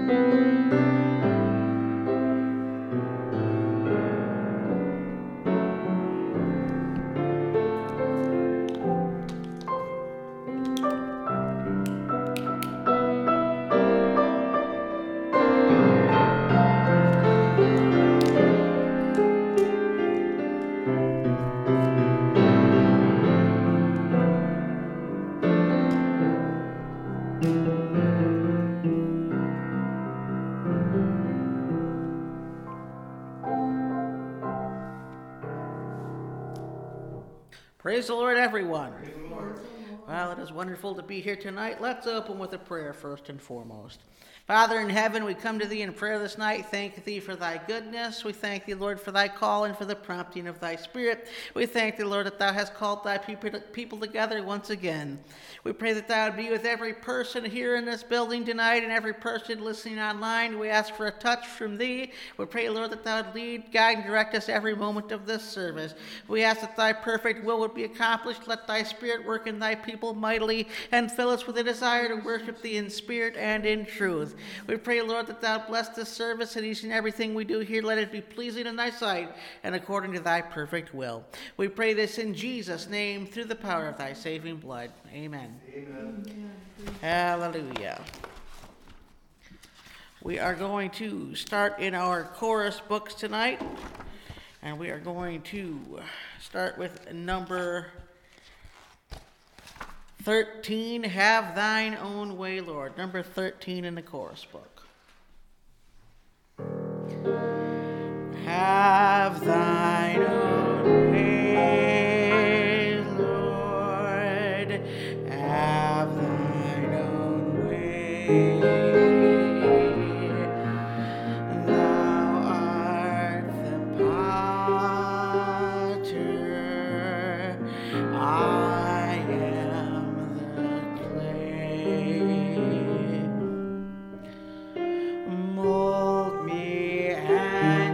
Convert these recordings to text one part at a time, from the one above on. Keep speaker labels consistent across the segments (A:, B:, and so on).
A: Praise the Lord, everyone. Praise the Lord. Well, it is wonderful to be here tonight. Let's open with a prayer first and foremost. Father in heaven, we come to thee in prayer this night. Thank thee for thy goodness. We thank thee, Lord, for thy call and for the prompting of thy Spirit. We thank thee, Lord, that thou hast called thy people together once again. We pray that thou would be with every person here in this building tonight and every person listening online. We ask for a touch from thee. We pray, Lord, that thou would lead, guide, and direct us every moment of this service. We ask that thy perfect will would be accomplished. Let thy Spirit work in thy people mightily and fill us with a desire to worship thee in spirit and in truth. We pray, Lord, that thou bless this service and each and everything we do here. Let it be pleasing in thy sight and according to thy perfect will. We pray this in Jesus' name through the power of thy saving blood. Amen.
B: Amen.
A: Hallelujah. We are going to start in our chorus books tonight, and we are going to start with number 13, Have Thine Own Way, Lord. Number 13 in the chorus book. Have Thine Own Way, Lord. Have Thine Own way. Thou art the potter, I am the clay. Mold me and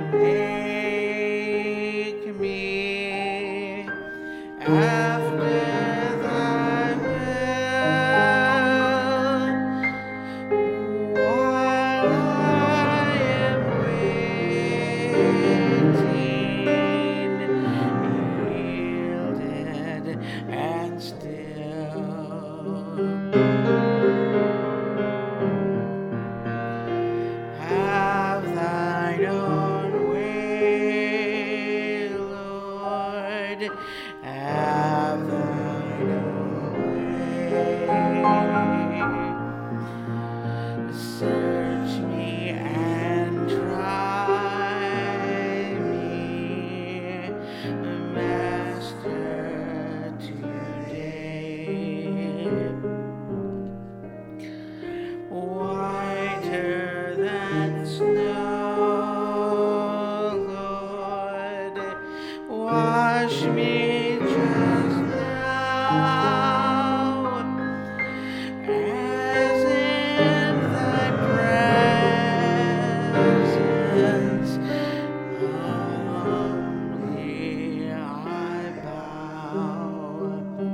A: make me after thy will, while I am waiting, yielded and still. Have thine own way, Lord. Have thine own way. Search me and try me, Master, today. Whiter than snow, Lord, wash me just now, as in thy presence humbly I bow.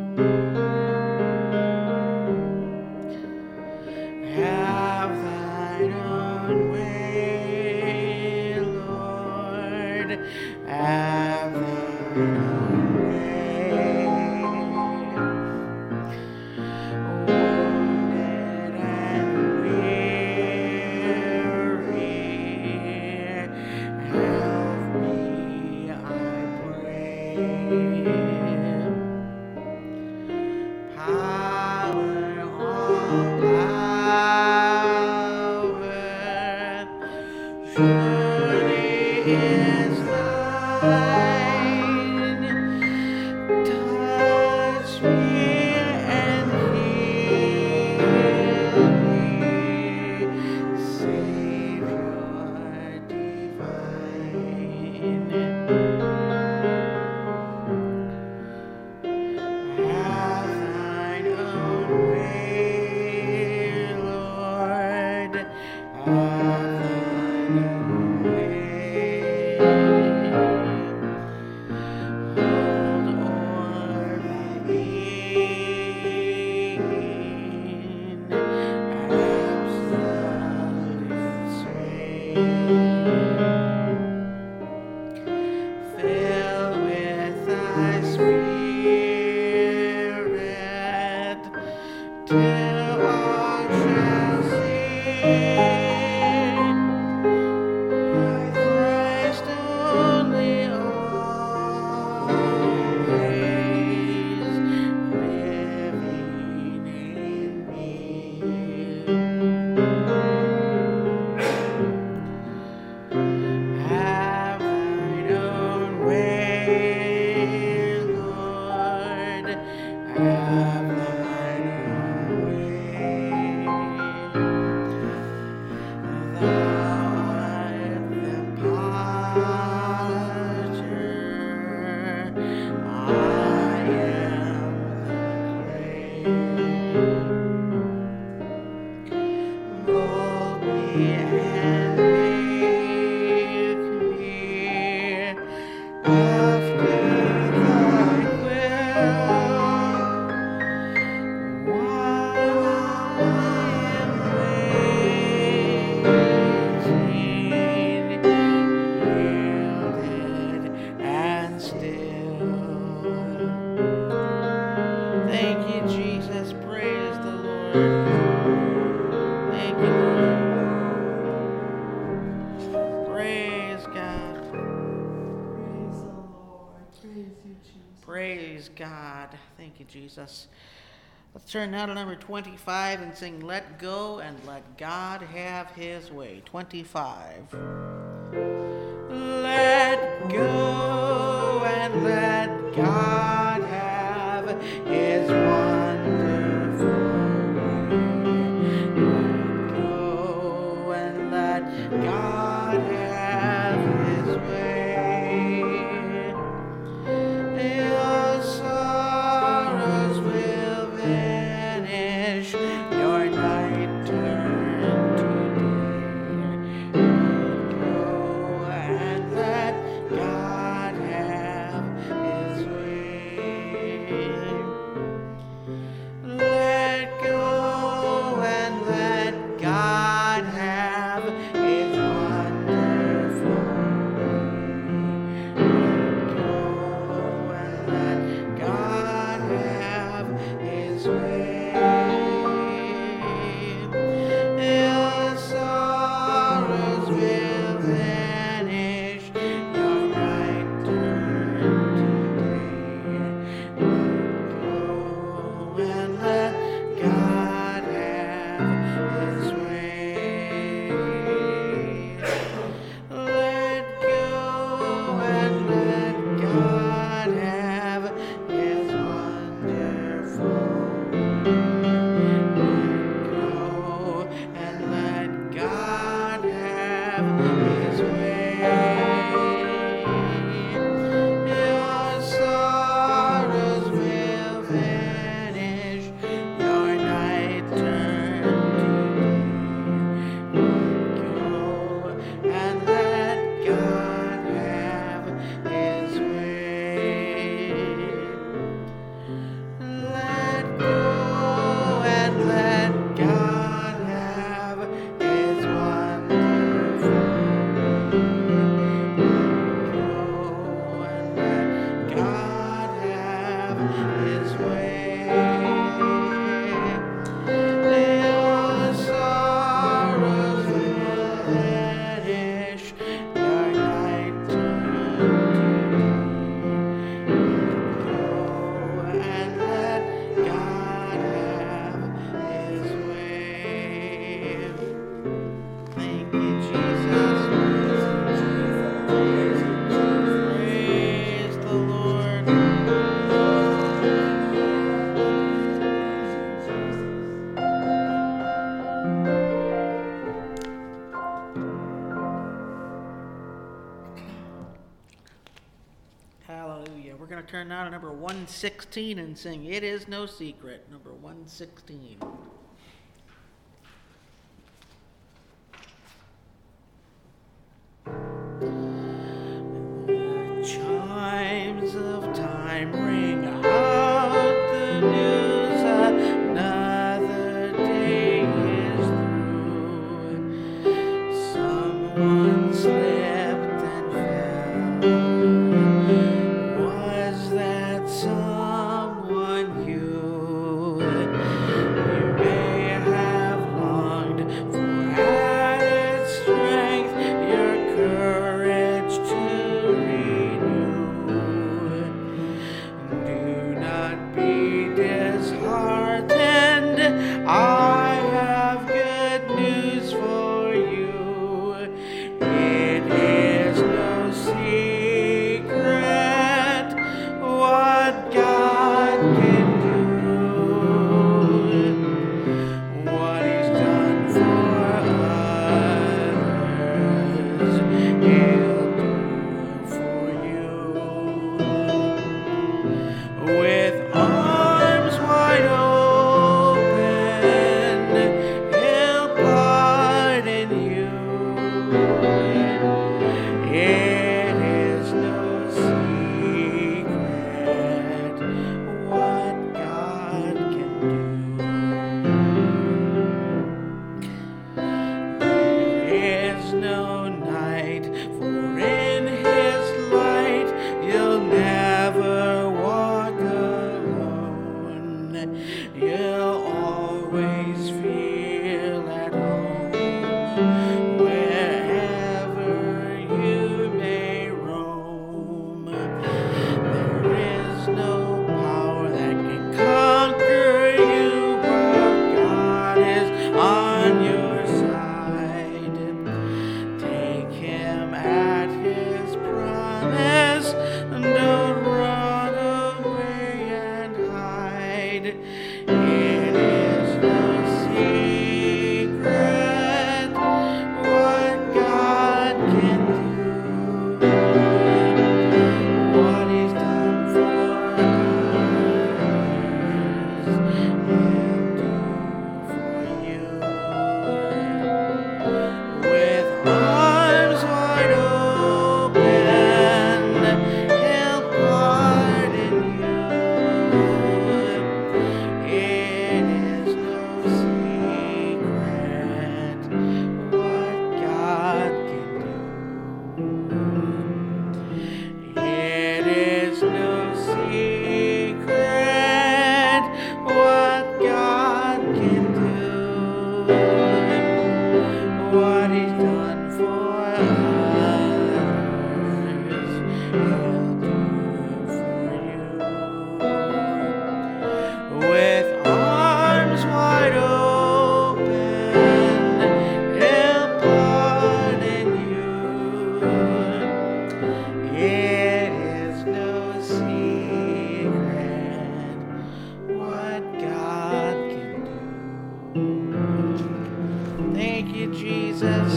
A: Have thine own way, Lord. Have thine own way. Wounded and weary, help me, I pray. Power, all power, surely is thine. Touch me and heal me, Savior divine. Have thine own way, Lord. Have thine own way. Hold o'er my being, absolutely and make me after thy will, while I am waiting, yielded and still. Thank you, Jesus. Praise the Lord. Thank you, Lord. Praise God.
B: Praise the Lord. Praise you, Jesus.
A: Praise God. Thank you, Jesus. Let's turn now to number 25 and sing Let Go and Let God Have His Way. 25. Let go and let God have His wonderful way. Let go and let God have His way. Your sorrows will vanish, your night turn to day. Go and let God have His way. Let go and let God have His wonderful way. Let go and let God have His way. Your sorrows will vanish, your night turn to day. Let go and let God have His way. Let go and let God have His wonderful way. Let go and let God have His way. Your sorrows will vanish, your night turn to day. Let go and let God have His way. Let go and let God have His wonderful way. Your sorrows will vanish, your night turn to day. Go and let God have His way. Thank you, Jesus. Praise the Lord. Hallelujah. We're going to turn now to number 116 and sing It Is No Secret, number 116. The chimes of time ring out the news, another day is through. Someone slipped and fell. Was that someone you? You is no night, for in his light you'll never walk alone. You'll always feel at home wherever you may roam. There is no power that can conquer you, but God is on your side. Take him at his promise, and don't run away and hide. It is no secret what God can do, what he's done for others, he'll do for you. With arms wide open, he'll pardon you. It is no secret what God can do. It is no secret what God can do, what he's done for others, he'll do for you. With arms wide open, he'll pardon you. It is no secret what God can do. Thank you, Jesus.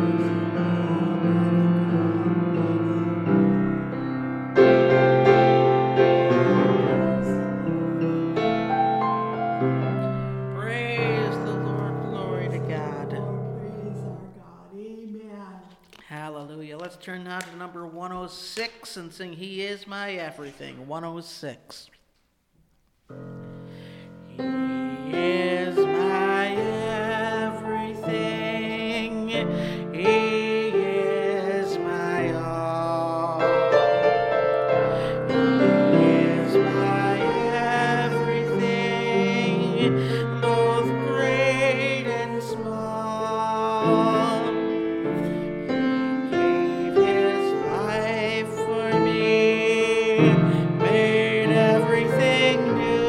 A: Praise the Lord. Glory to God.
B: Praise our God. Amen.
A: Hallelujah. Let's turn now to number 106 and sing He Is My Everything. 106. He is my everything. He is my all. He is my everything, both great and small. He gave his life for me, made everything new.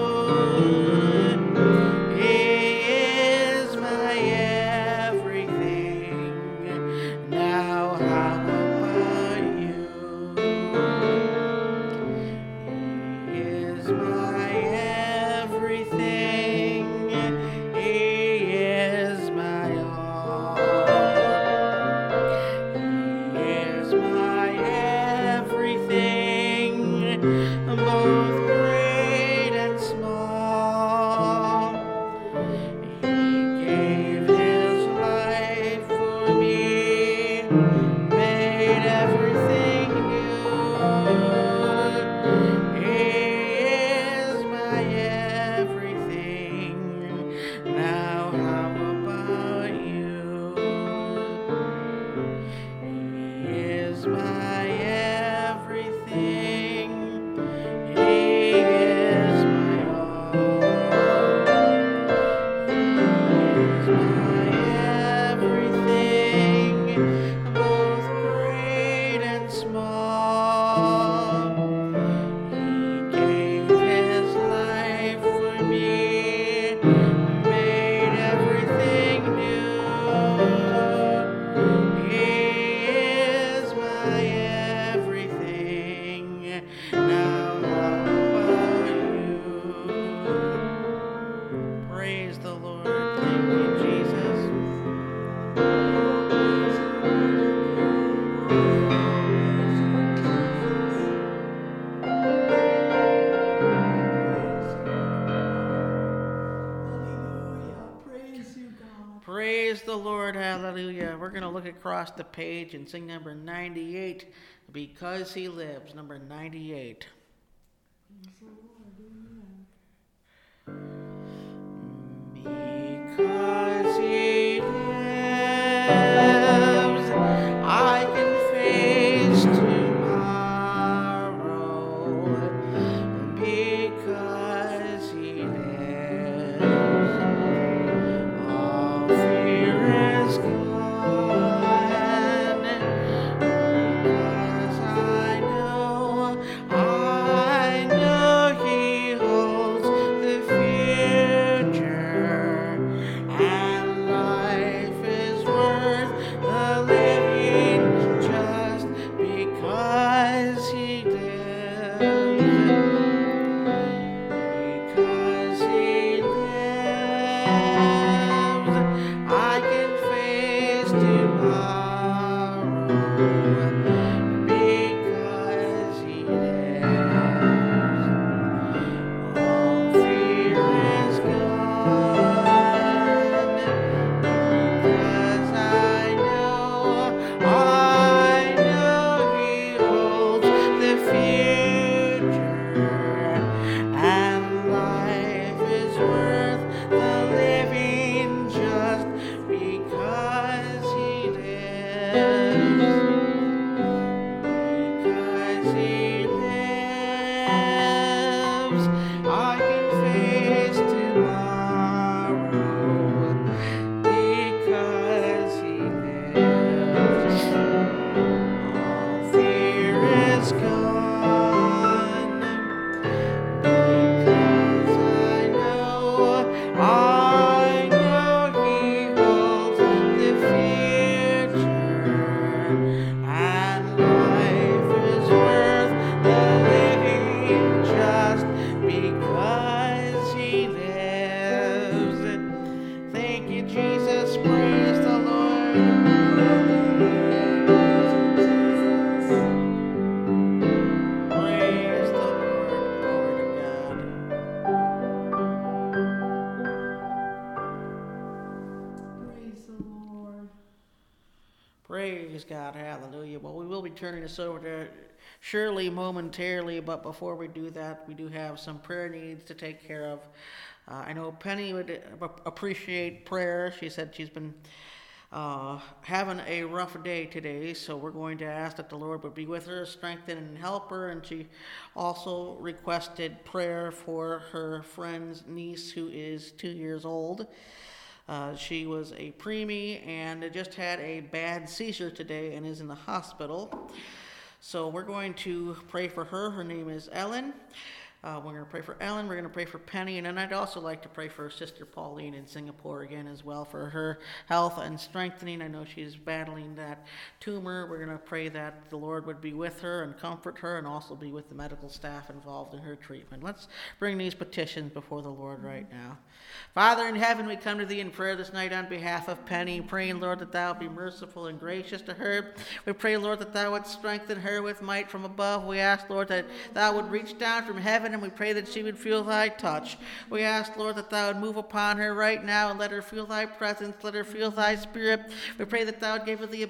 A: He is my everything. Now how about you? He is my everything. He is my all. He is my everything, both great and small. He gave his life for me, made everything new. He is my everything. Now how about you? He is my everything. He is my all. He is my everything, both great and small. He gave his life for me, made everything new. He is my everything. Now how about you? Praise the Lord. Thank you, Jesus.
B: Hallelujah. Praise you, God.
A: Praise the Lord. Hallelujah. We're going to look across the page and sing number 98, Because He Lives. Number 98.
B: Praise the Lord. Amen.
A: Because He lives. Because he lives, I can face tomorrow. Because he lives, all fear is gone. Because I know he holds the future, and life is worth the living just because he lives. Thank you, Jesus. Praise the Lord. Praise the Lord. Glory to God.
B: Praise the Lord.
A: Praise God. Hallelujah. Well, we will be turning this over to Shirley momentarily, but before we do that, we do have some prayer needs to take care of. I know Penny would appreciate prayer. She said she's been having a rough day today, so we're going to ask that the Lord would be with her, strengthen and help her. And she also requested prayer for her friend's niece who is 2 years old. She was a preemie and just had a bad seizure today and is in the hospital. So we're going to pray for her. Her name is Ellen. We're going to pray for Ellen. We're going to pray for Penny. And then I'd also like to pray for Sister Pauline in Singapore again as well for her health and strengthening. I know she's battling that tumor. We're going to pray that the Lord would be with her and comfort her and also be with the medical staff involved in her treatment. Let's bring these petitions before the Lord right now. Father in heaven, we come to thee in prayer this night on behalf of Penny, praying, Lord, that thou be merciful and gracious to her. We pray, Lord, that thou would strengthen her with might from above. We ask, Lord, that thou would reach down from heaven, and we pray that she would feel thy touch. We ask, Lord, that thou would move upon her right now and let her feel thy presence, let her feel thy spirit. We pray that thou would give her the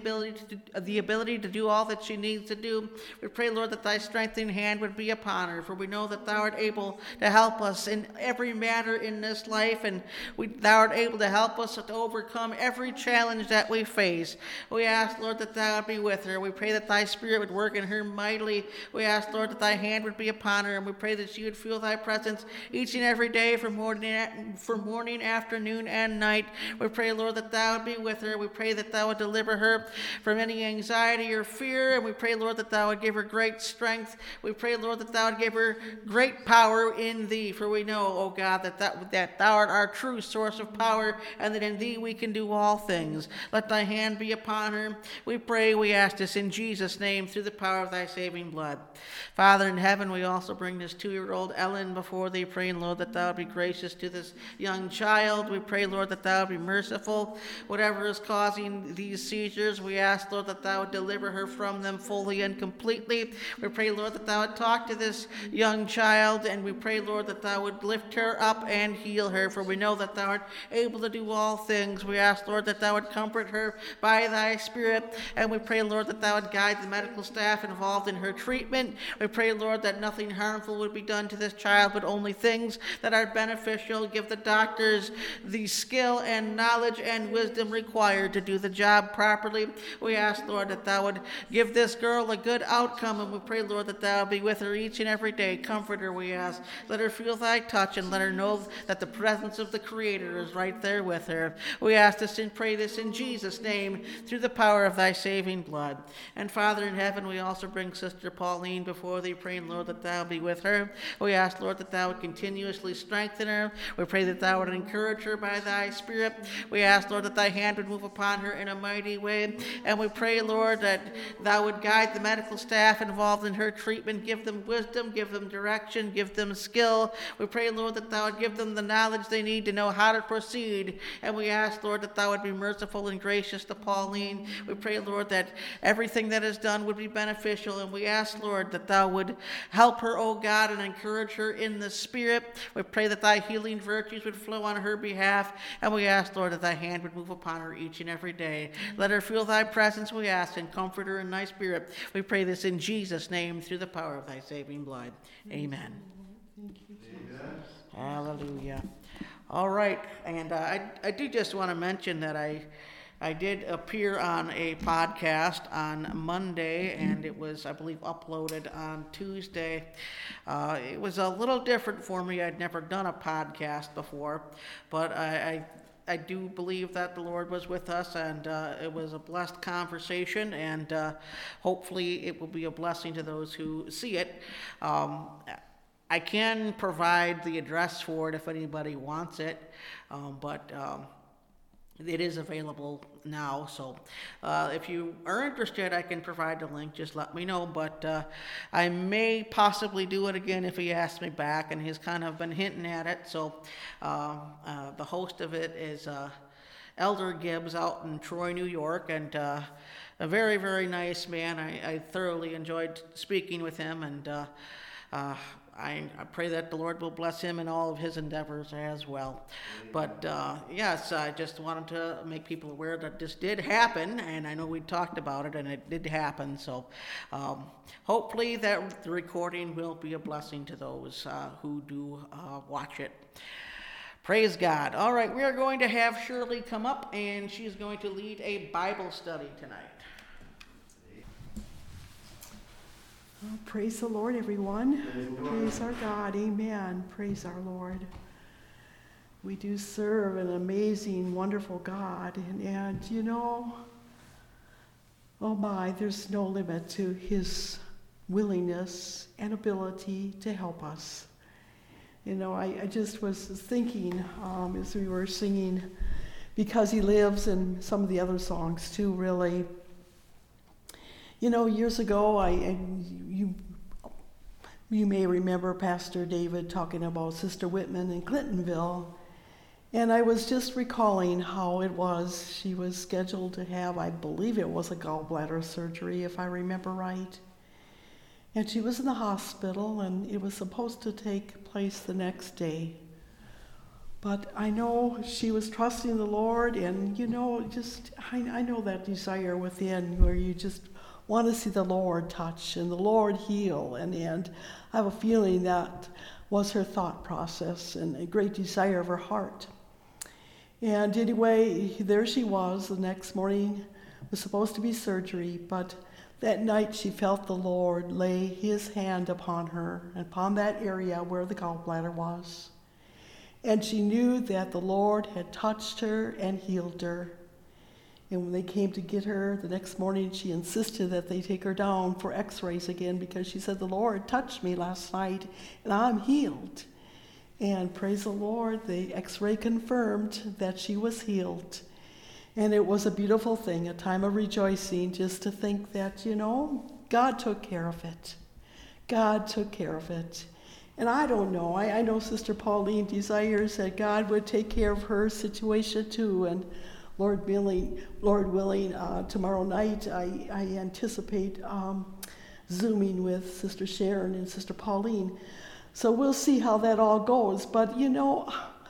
A: ability to do all that she needs to do. We pray, Lord, that thy strengthening hand would be upon her, for we know that thou art able to help us in every matter in this life, and thou art able to help us to overcome every challenge that we face. We ask, Lord, that thou would be with her. We pray that thy spirit would work in her mightily. We ask, Lord, that thy hand would be upon her, and we pray that she would feel thy presence each and every day from morning, afternoon, and night. We pray, Lord, that thou would be with her. We pray that thou would deliver her from any anxiety or fear, and we pray, Lord, that thou would give her great strength. We pray, Lord, that thou would give her great power in thee, for we know, O God, that thou art our true source of power, and that in thee we can do all things. Let thy hand be upon her. We pray, we ask this in Jesus' name, through the power of thy saving blood. Father in heaven, we also bring this 2-year-old Ellen before thee, praying, Lord, that thou would be gracious to this young child. We pray, Lord, that thou would be merciful. Whatever is causing these seizures, we ask, Lord, that thou would deliver her from them fully and completely. We pray, Lord, that thou would talk to this young child, and we pray, Lord, that thou would lift her up and heal her, for we know that thou art able to do all things. We ask, Lord, that thou would comfort her by thy Spirit, and we pray, Lord, that thou would guide the medical staff involved in her treatment. We pray, Lord, that nothing harmful would be done to this child, but only things that are beneficial. Give the doctors the skill and knowledge and wisdom required to do the job properly. We ask, Lord, that thou would give this girl a good outcome, and we pray, Lord, that thou would be with her each and every day. Comfort her, we ask. Let her feel thy touch, and let her know that the presence of the Creator is right there with her. We ask this and pray this in Jesus' name, through the power of thy saving blood. And Father in heaven, we also bring Sister Pauline before thee, praying, Lord, that thou be with her. We ask, Lord, that thou would continuously strengthen her. We pray that thou would encourage her by thy Spirit. We ask, Lord, that thy hand would move upon her in a mighty way. And we pray, Lord, that thou would guide the medical staff involved in her treatment. Give them wisdom, give them direction, give them skill. We pray, Lord, that thou would give them the knowledge they need to know how to proceed. And we ask, Lord, that thou would be merciful and gracious to Pauline. We pray, Lord, that everything that is done would be beneficial. And we ask, Lord, that thou would help her, O God, and encourage her in the Spirit. We pray that thy healing virtues would flow on her behalf. And we ask, Lord, that thy hand would move upon her each and every day. Let her feel thy presence, we ask, and comfort her in thy Spirit. We pray this in Jesus' name, through the power of thy saving blood. Amen.
B: Thank you, Jesus.
A: Hallelujah. All right, and I do just want to mention that I I did appear on a podcast on Monday, and it was, I believe, uploaded on Tuesday. It was a little different for me. I'd never done a podcast before, but I do believe that the Lord was with us, and it was a blessed conversation, and hopefully it will be a blessing to those who see it. I can provide the address for it if anybody wants it, but it is available now, so if you are interested, I can provide the link. Just let me know, but I may possibly do it again if he asks me back, and he's kind of been hinting at it. So the host of it is Elder Gibbs out in Troy, New York, and a very, very nice man. I thoroughly enjoyed speaking with him, and I pray that the Lord will bless him in all of his endeavors as well. But yes, I just wanted to make people aware that this did happen, and I know we talked about it, and it did happen. So hopefully that the recording will be a blessing to those who do watch it. Praise God. All right, we are going to have Shirley come up, and she's going to lead a Bible study tonight.
B: Oh, praise the Lord, everyone. Praise our God. Amen. Praise our Lord. We do serve an amazing, wonderful God. And you know, oh my, there's no limit to his willingness and ability to help us. You know, I just was thinking as we were singing, Because He Lives, and some of the other songs too, really. You know, years ago, you may remember Pastor David talking about Sister Whitman in Clintonville, and I was just recalling how it was. She was scheduled to have, I believe it was a gallbladder surgery, if I remember right. And she was in the hospital, and it was supposed to take place the next day. But I know she was trusting the Lord, and you know, I know that desire within where you just want to see the Lord touch and the Lord heal, and I have a feeling that was her thought process and a great desire of her heart. And anyway, there she was. The next morning was supposed to be surgery, but that night she felt the Lord lay his hand upon her, upon that area where the gallbladder was. And she knew that the Lord had touched her and healed her. And when they came to get her the next morning, she insisted that they take her down for x-rays again, because she said, the Lord touched me last night and I'm healed. And praise the Lord, the x-ray confirmed that she was healed. And it was a beautiful thing, a time of rejoicing, just to think that, you know, God took care of it. God took care of it. And I don't know, I know Sister Pauline desires that God would take care of her situation too. And Lord willing, tomorrow night I anticipate Zooming with Sister Sharon and Sister Pauline. So we'll see how that all goes. But you know,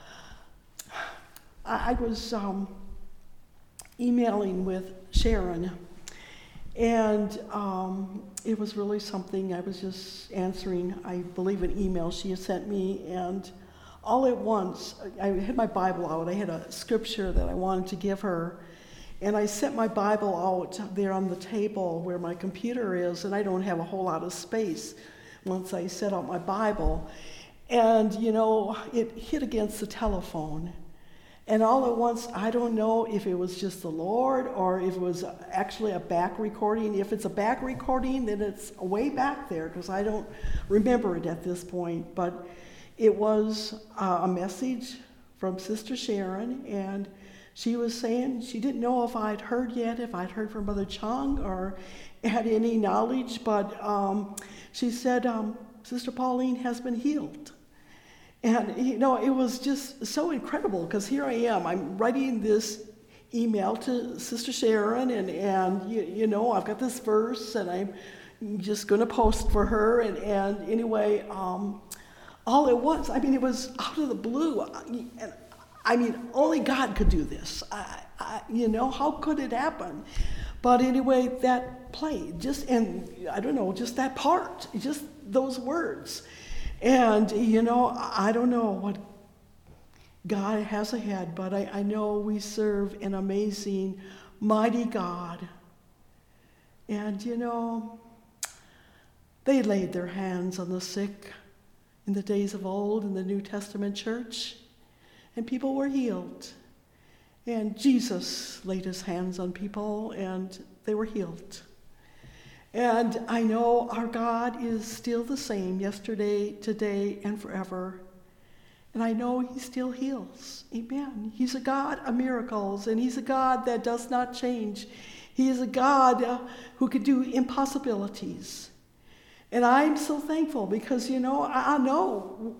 B: I was emailing with Sharon, and it was really something. I was just answering, I believe, an email she had sent me, and all at once, I had my Bible out. I had a scripture that I wanted to give her, and I set my Bible out there on the table where my computer is, and I don't have a whole lot of space once I set out my Bible. And, you know, it hit against the telephone. And all at once, I don't know if it was just the Lord or if it was actually a back recording. If it's a back recording, then it's way back there, because I don't remember it at this point. But it was a message from Sister Sharon, and she was saying she didn't know if I'd heard yet, if I'd heard from Mother Chung or had any knowledge, but she said, Sister Pauline has been healed. And, you know, it was just so incredible, because here I am, I'm writing this email to Sister Sharon, and you know, I've got this verse, and I'm just going to post for her, and anyway, all at once, I mean, it was out of the blue, and I mean, only God could do this. You know, how could it happen? But anyway, that played, and I don't know, just that part, just those words. And, you know, I don't know what God has ahead, but I know we serve an amazing, mighty God. And, they laid their hands on the sick in the days of old in the New Testament church, and people were healed. And Jesus laid his hands on people, and they were healed. And I know our God is still the same yesterday, today, and forever. And I know he still heals. Amen. He's a God of miracles, and he's a God that does not change. He is a God who can do impossibilities. And I'm so thankful because, I know,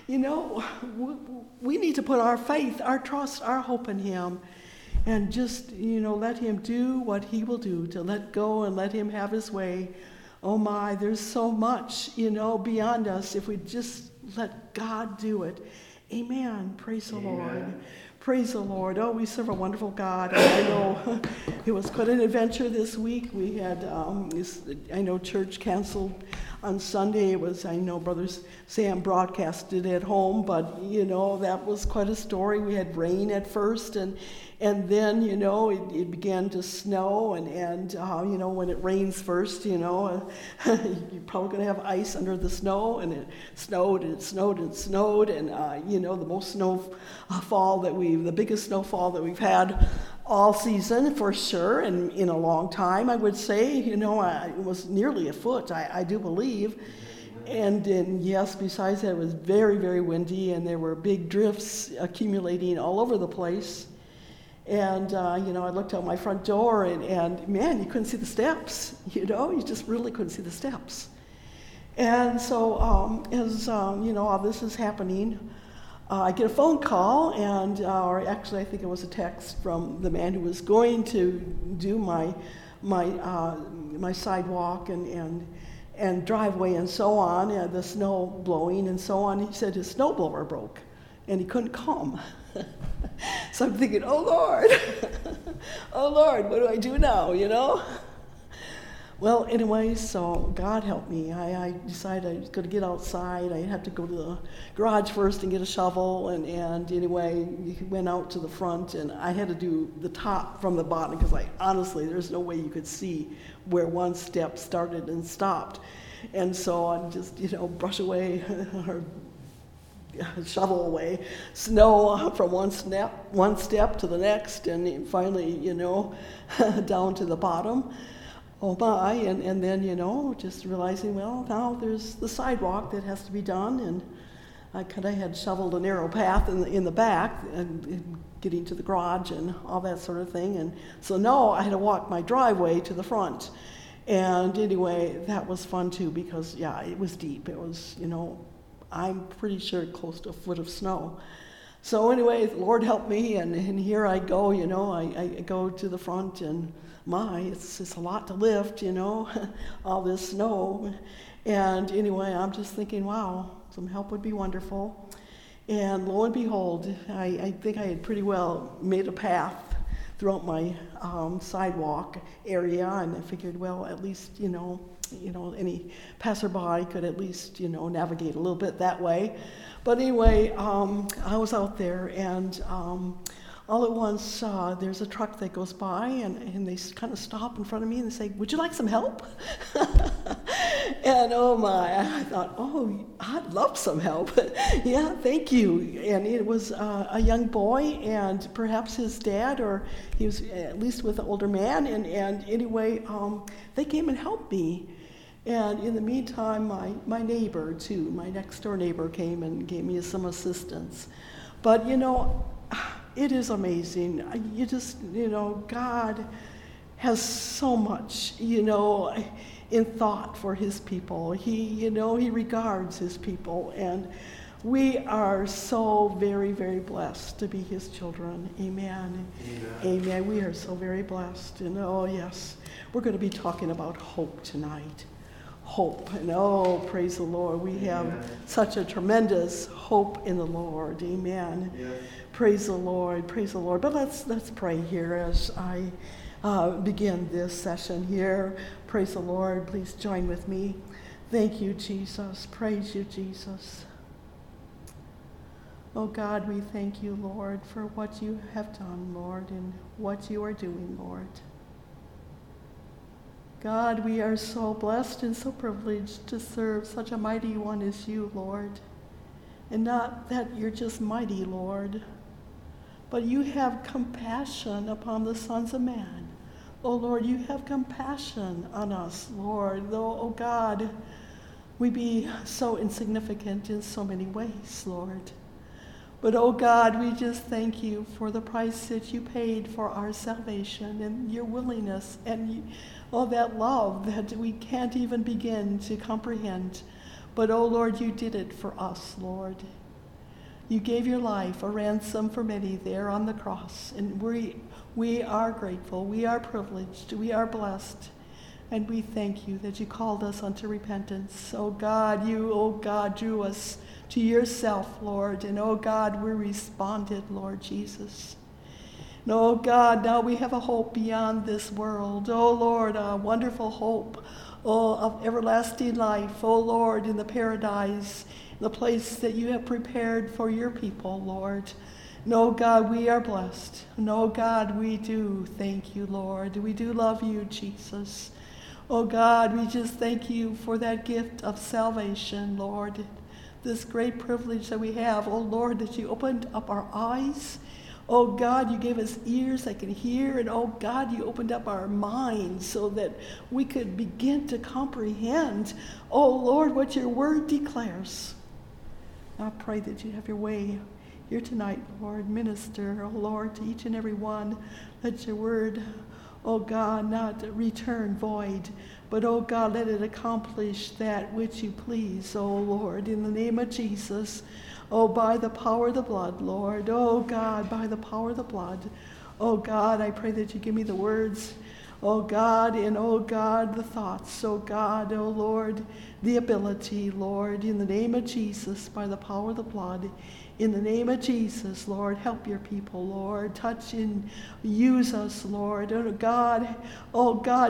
B: we need to put our faith, our trust, our hope in him. And just, let him do what he will do, to let go and let him have his way. Oh my, there's so much, beyond us if we just let God do it. Amen. Praise the Lord. Praise the Lord. Oh, we serve a wonderful God. I know it was quite an adventure this week. We had, church canceled on Sunday. Brother Sam broadcasted at home, but, that was quite a story. We had rain at first, and then, it began to snow, and when it rains first, you're probably going to have ice under the snow, and it snowed, and it snowed, and it snowed, and, the most the biggest snowfall that we've had all season, for sure, and in a long time, I would say, it was nearly a foot, I do believe. And yes, besides that, it was very, very windy, and there were big drifts accumulating all over the place. And, I looked out my front door, and man, you couldn't see the steps, you just really couldn't see the steps. And so, as, all this is happening, I get a phone call, or actually I think it was a text from the man who was going to do my sidewalk and driveway and so on, the snow blowing and so on. He said his snowblower broke, and he couldn't come. So I'm thinking, oh Lord, what do I do now, Well, anyway, so God helped me. I decided I was going to get outside. I had to go to the garage first and get a shovel, and anyway, went out to the front, and I had to do the top from the bottom, because honestly, there's no way you could see where one step started and stopped. And so I just, brush away or shovel away snow from one step to the next, and finally, down to the bottom. Oh my, and then, just realizing, well, now there's the sidewalk that has to be done, and I kind of had shoveled a narrow path in the back, and getting to the garage and all that sort of thing, and so now I had to walk my driveway to the front. And anyway, that was fun too, because, yeah, it was deep. It was, I'm pretty sure close to a foot of snow. So anyway, the Lord helped me, and here I go, I go to the front, and it's a lot to lift, all this snow. And anyway, I'm just thinking, wow, some help would be wonderful. And lo and behold, I think I had pretty well made a path throughout my sidewalk area, and I figured, well, at least, any passerby could at least, navigate a little bit that way. But anyway, I was out there, and all at once, there's a truck that goes by, and they kind of stop in front of me, and they say, "Would you like some help?" And oh my, I thought, oh, I'd love some help. Yeah, thank you. And it was a young boy, and perhaps his dad, or he was at least with an older man, and anyway, they came and helped me. And in the meantime, my neighbor too, my next door neighbor, came and gave me some assistance. But it is amazing. You just, God has so much, in thought for his people. He regards his people, and we are so very, very blessed to be his children. Amen. Amen. We are so very blessed. And oh yes, we're going to be talking about hope tonight. Hope. And oh, praise the Lord. We have such a tremendous hope in the Lord. Amen. Yeah. Praise the Lord. Praise the Lord. But let's pray here as I begin this session here. Praise the Lord. Please join with me. Thank you, Jesus. Praise you, Jesus. Oh God, we thank you, Lord, for what you have done, Lord, and what you are doing, Lord. God, we are so blessed and so privileged to serve such a mighty one as you, Lord. And not that you're just mighty, Lord, but you have compassion upon the sons of man. Oh, Lord, you have compassion on us, Lord. Though, oh God, we be so insignificant in so many ways, Lord. But, oh God, we just thank you for the price that you paid for our salvation and your willingness and that love that we can't even begin to comprehend. But, oh Lord, you did it for us, Lord. You gave your life a ransom for many there on the cross. And we are grateful. We are privileged. We are blessed. And we thank you that you called us unto repentance. Oh God, you drew us to yourself, Lord. And oh God, we responded, Lord Jesus. And oh God, now we have a hope beyond this world. Oh Lord, a wonderful hope, of everlasting life. Oh Lord, in the paradise, the place that you have prepared for your people, Lord. No, God, we are blessed. No, God, we do thank you, Lord. We do love you, Jesus. Oh, God, we just thank you for that gift of salvation, Lord. This great privilege that we have, oh, Lord, that you opened up our eyes. Oh, God, you gave us ears that can hear. And, oh, God, you opened up our minds so that we could begin to comprehend, oh, Lord, what your word declares. I pray that you have your way here tonight, Lord. Minister, oh Lord, to each and every one. Let your word, oh God, not return void, but oh God, let it accomplish that which you please, oh Lord, in the name of Jesus. Oh, by the power of the blood, Lord. Oh God, by the power of the blood. Oh God, I pray that you give me the words, oh God, and oh God, the thoughts, oh God, oh Lord, the ability, Lord, in the name of Jesus, by the power of the blood, in the name of Jesus, Lord, help your people, Lord, touch and use us, Lord, oh God,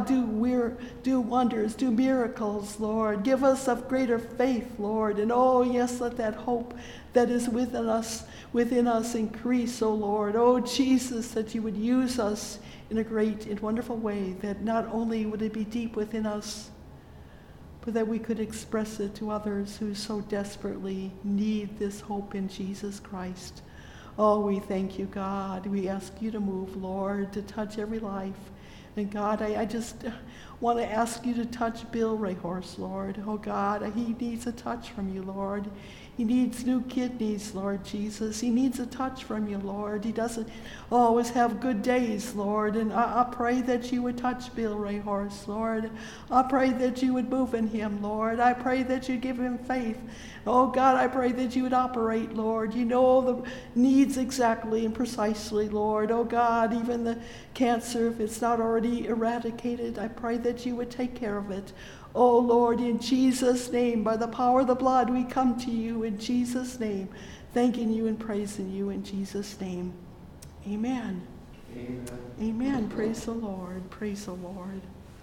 B: do wonders, do miracles, Lord, give us of greater faith, Lord, and oh yes, let that hope that is within us increase, oh Lord, oh Jesus, that you would use us in a great and wonderful way, that not only would it be deep within us, but that we could express it to others who so desperately need this hope in Jesus Christ. Oh, we thank you, God. We ask you to move, Lord, to touch every life. And God, I just want to ask you to touch Bill Rayhorse, Lord. Oh, God, he needs a touch from you, Lord. He needs new kidneys, Lord Jesus. He needs a touch from you, Lord. He doesn't always have good days, Lord. And I pray that you would touch Bill Rayhorse, Lord. I pray that you would move in him, Lord. I pray that you give him faith. Oh, God, I pray that you would operate, Lord. You know the needs exactly and precisely, Lord. Oh, God, even the cancer, if it's not already eradicated, I pray that you would take care of it. Oh, Lord, in Jesus' name, by the power of the blood, we come to you in Jesus' name, thanking you and praising you in Jesus' name. Amen.
C: Amen.
B: Amen. Praise the Lord. Praise the Lord.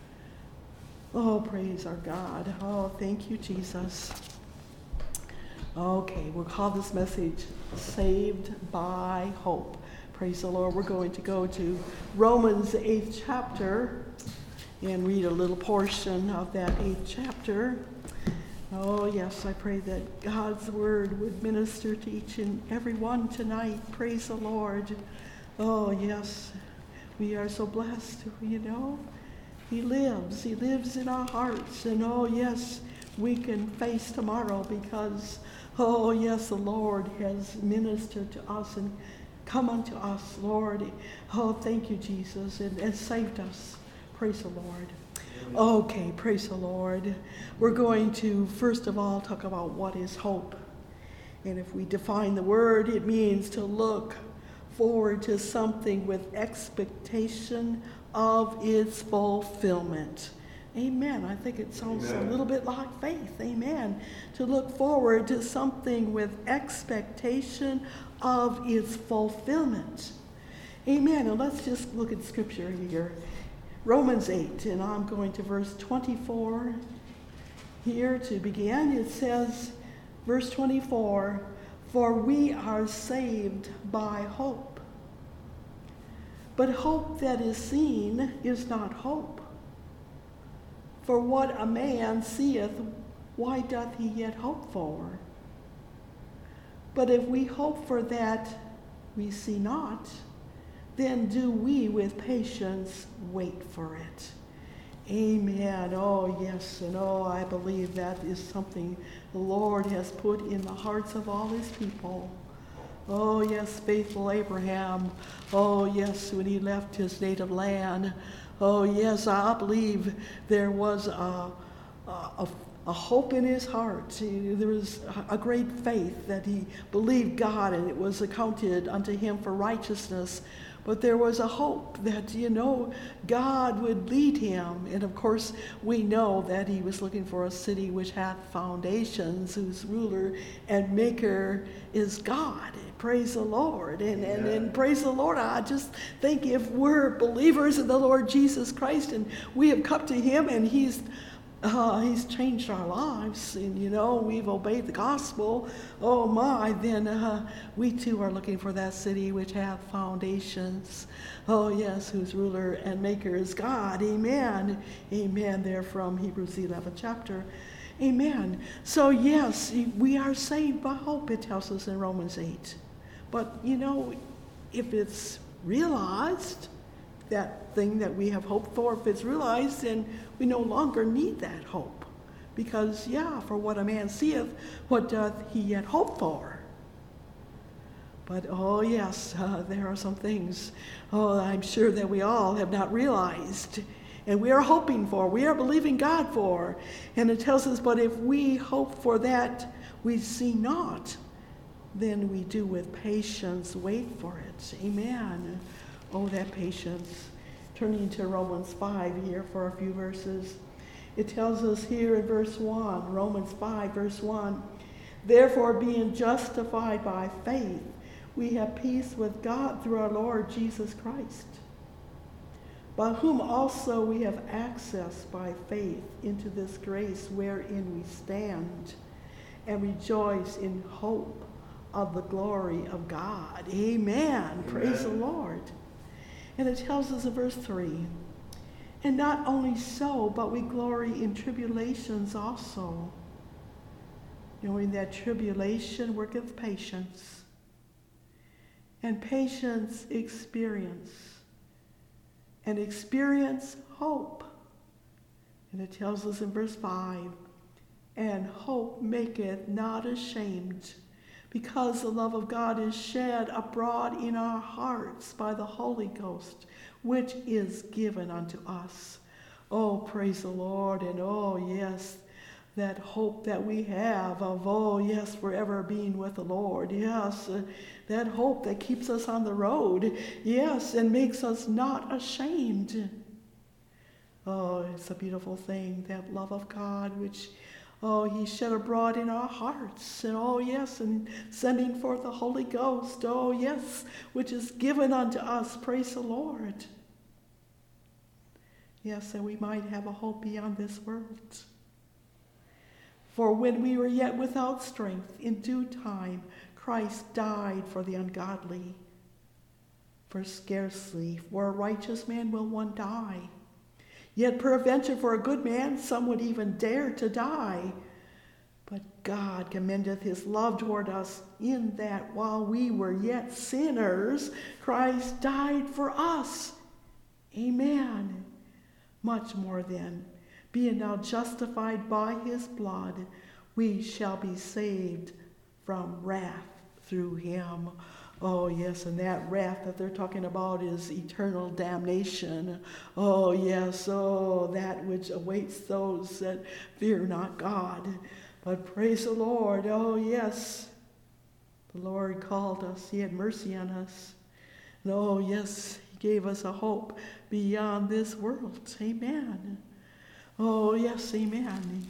B: Oh, praise our God. Oh, thank you, Jesus. Okay, we'll call this message Saved by Hope. Praise the Lord. We're going to go to Romans 8th chapter and read a little portion of that 8th chapter. Oh, yes, I pray that God's word would minister to each and every one tonight. Praise the Lord. Oh, yes, we are so blessed, you know. He lives in our hearts. And oh, yes, we can face tomorrow because, oh, yes, the Lord has ministered to us and come unto us, Lord. Oh, thank you, Jesus, and saved us. Praise the Lord. Okay, praise the Lord. We're going to, first of all, talk about what is hope. And if we define the word, it means to look forward to something with expectation of its fulfillment. Amen. I think it sounds a little bit like faith. Amen. To look forward to something with expectation of its fulfillment. Amen. And let's just look at scripture here. Romans 8, and I'm going to verse 24 here to begin. It says, verse 24, For we are saved by hope. But hope that is seen is not hope. For what a man seeth, why doth he yet hope for? But if we hope for that we see not, then do we with patience wait for it. Amen. Oh, yes, and oh, I believe that is something the Lord has put in the hearts of all his people. Oh, yes, faithful Abraham. Oh, yes, when he left his native land. Oh, yes, I believe there was a hope in his heart. There was a great faith that he believed God, and it was accounted unto him for righteousness. But there was a hope that, God would lead him. And of course, we know that he was looking for a city which hath foundations, whose ruler and maker is God. Praise the Lord. And praise the Lord. I just think if we're believers in the Lord Jesus Christ and we have come to him and he's changed our lives, and we've obeyed the gospel, oh my, then we too are looking for that city which hath foundations. Oh yes, whose ruler and maker is God. Amen. Amen. There from Hebrews 11th chapter. Amen. So yes, we are saved by hope, it tells us in Romans 8. But if it's realized, that thing that we have hoped for, if it's realized, then we no longer need that hope. Because, for what a man seeth, what doth he yet hope for? But, oh yes, there are some things, I'm sure that we all have not realized. And we are hoping for, we are believing God for. And it tells us, but if we hope for that we see not, then we do with patience wait for it. Amen. Oh, that patience. Turning to Romans 5 here for a few verses. It tells us here in verse 1, Romans 5, verse 1, therefore being justified by faith, we have peace with God through our Lord Jesus Christ, by whom also we have access by faith into this grace wherein we stand, and rejoice in hope of the glory of God. Amen. Amen. Praise the Lord. And it tells us in verse 3, and not only so, but we glory in tribulations also, knowing that tribulation worketh patience, and patience experience, and experience hope. And it tells us in verse 5, and hope maketh not ashamed, because the love of God is shed abroad in our hearts by the Holy Ghost, which is given unto us. Oh, praise the Lord. And oh, yes, that hope that we have of, oh, yes, forever being with the Lord. Yes, that hope that keeps us on the road. Yes, and makes us not ashamed. Oh, it's a beautiful thing, that love of God, which he shed abroad in our hearts. And oh, yes, and sending forth the Holy Ghost. Oh, yes, which is given unto us. Praise the Lord. Yes, and we might have a hope beyond this world. For when we were yet without strength, in due time, Christ died for the ungodly. For scarcely for a righteous man will one die. Yet peradventure for a good man some would even dare to die. But God commendeth his love toward us, in that while we were yet sinners, Christ died for us. Amen. Much more then, being now justified by his blood, we shall be saved from wrath through him. Oh, yes, and that wrath that they're talking about is eternal damnation. Oh, yes, oh, that which awaits those that fear not God. But praise the Lord, oh, yes, the Lord called us. He had mercy on us. And oh, yes, he gave us a hope beyond this world. Amen. Oh, yes, amen.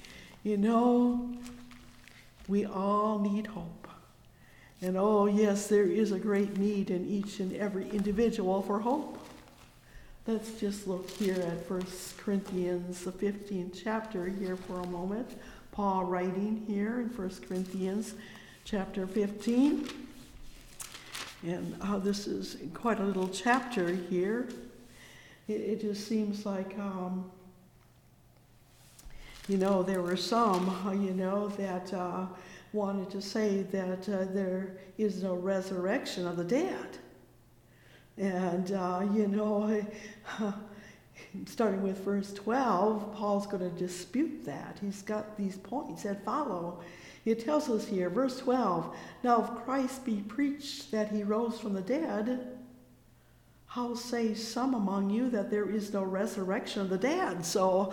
B: We all need hope. And oh, yes, there is a great need in each and every individual for hope. Let's just look here at 1 Corinthians, the 15th chapter here for a moment. Paul writing here in 1 Corinthians chapter 15. And this is quite a little chapter here. It just seems like, there were some, that wanted to say that there is no resurrection of the dead. And, starting with verse 12, Paul's going to dispute that. He's got these points that follow. It tells us here, verse 12, now if Christ be preached that he rose from the dead, how say some among you that there is no resurrection of the dead? So,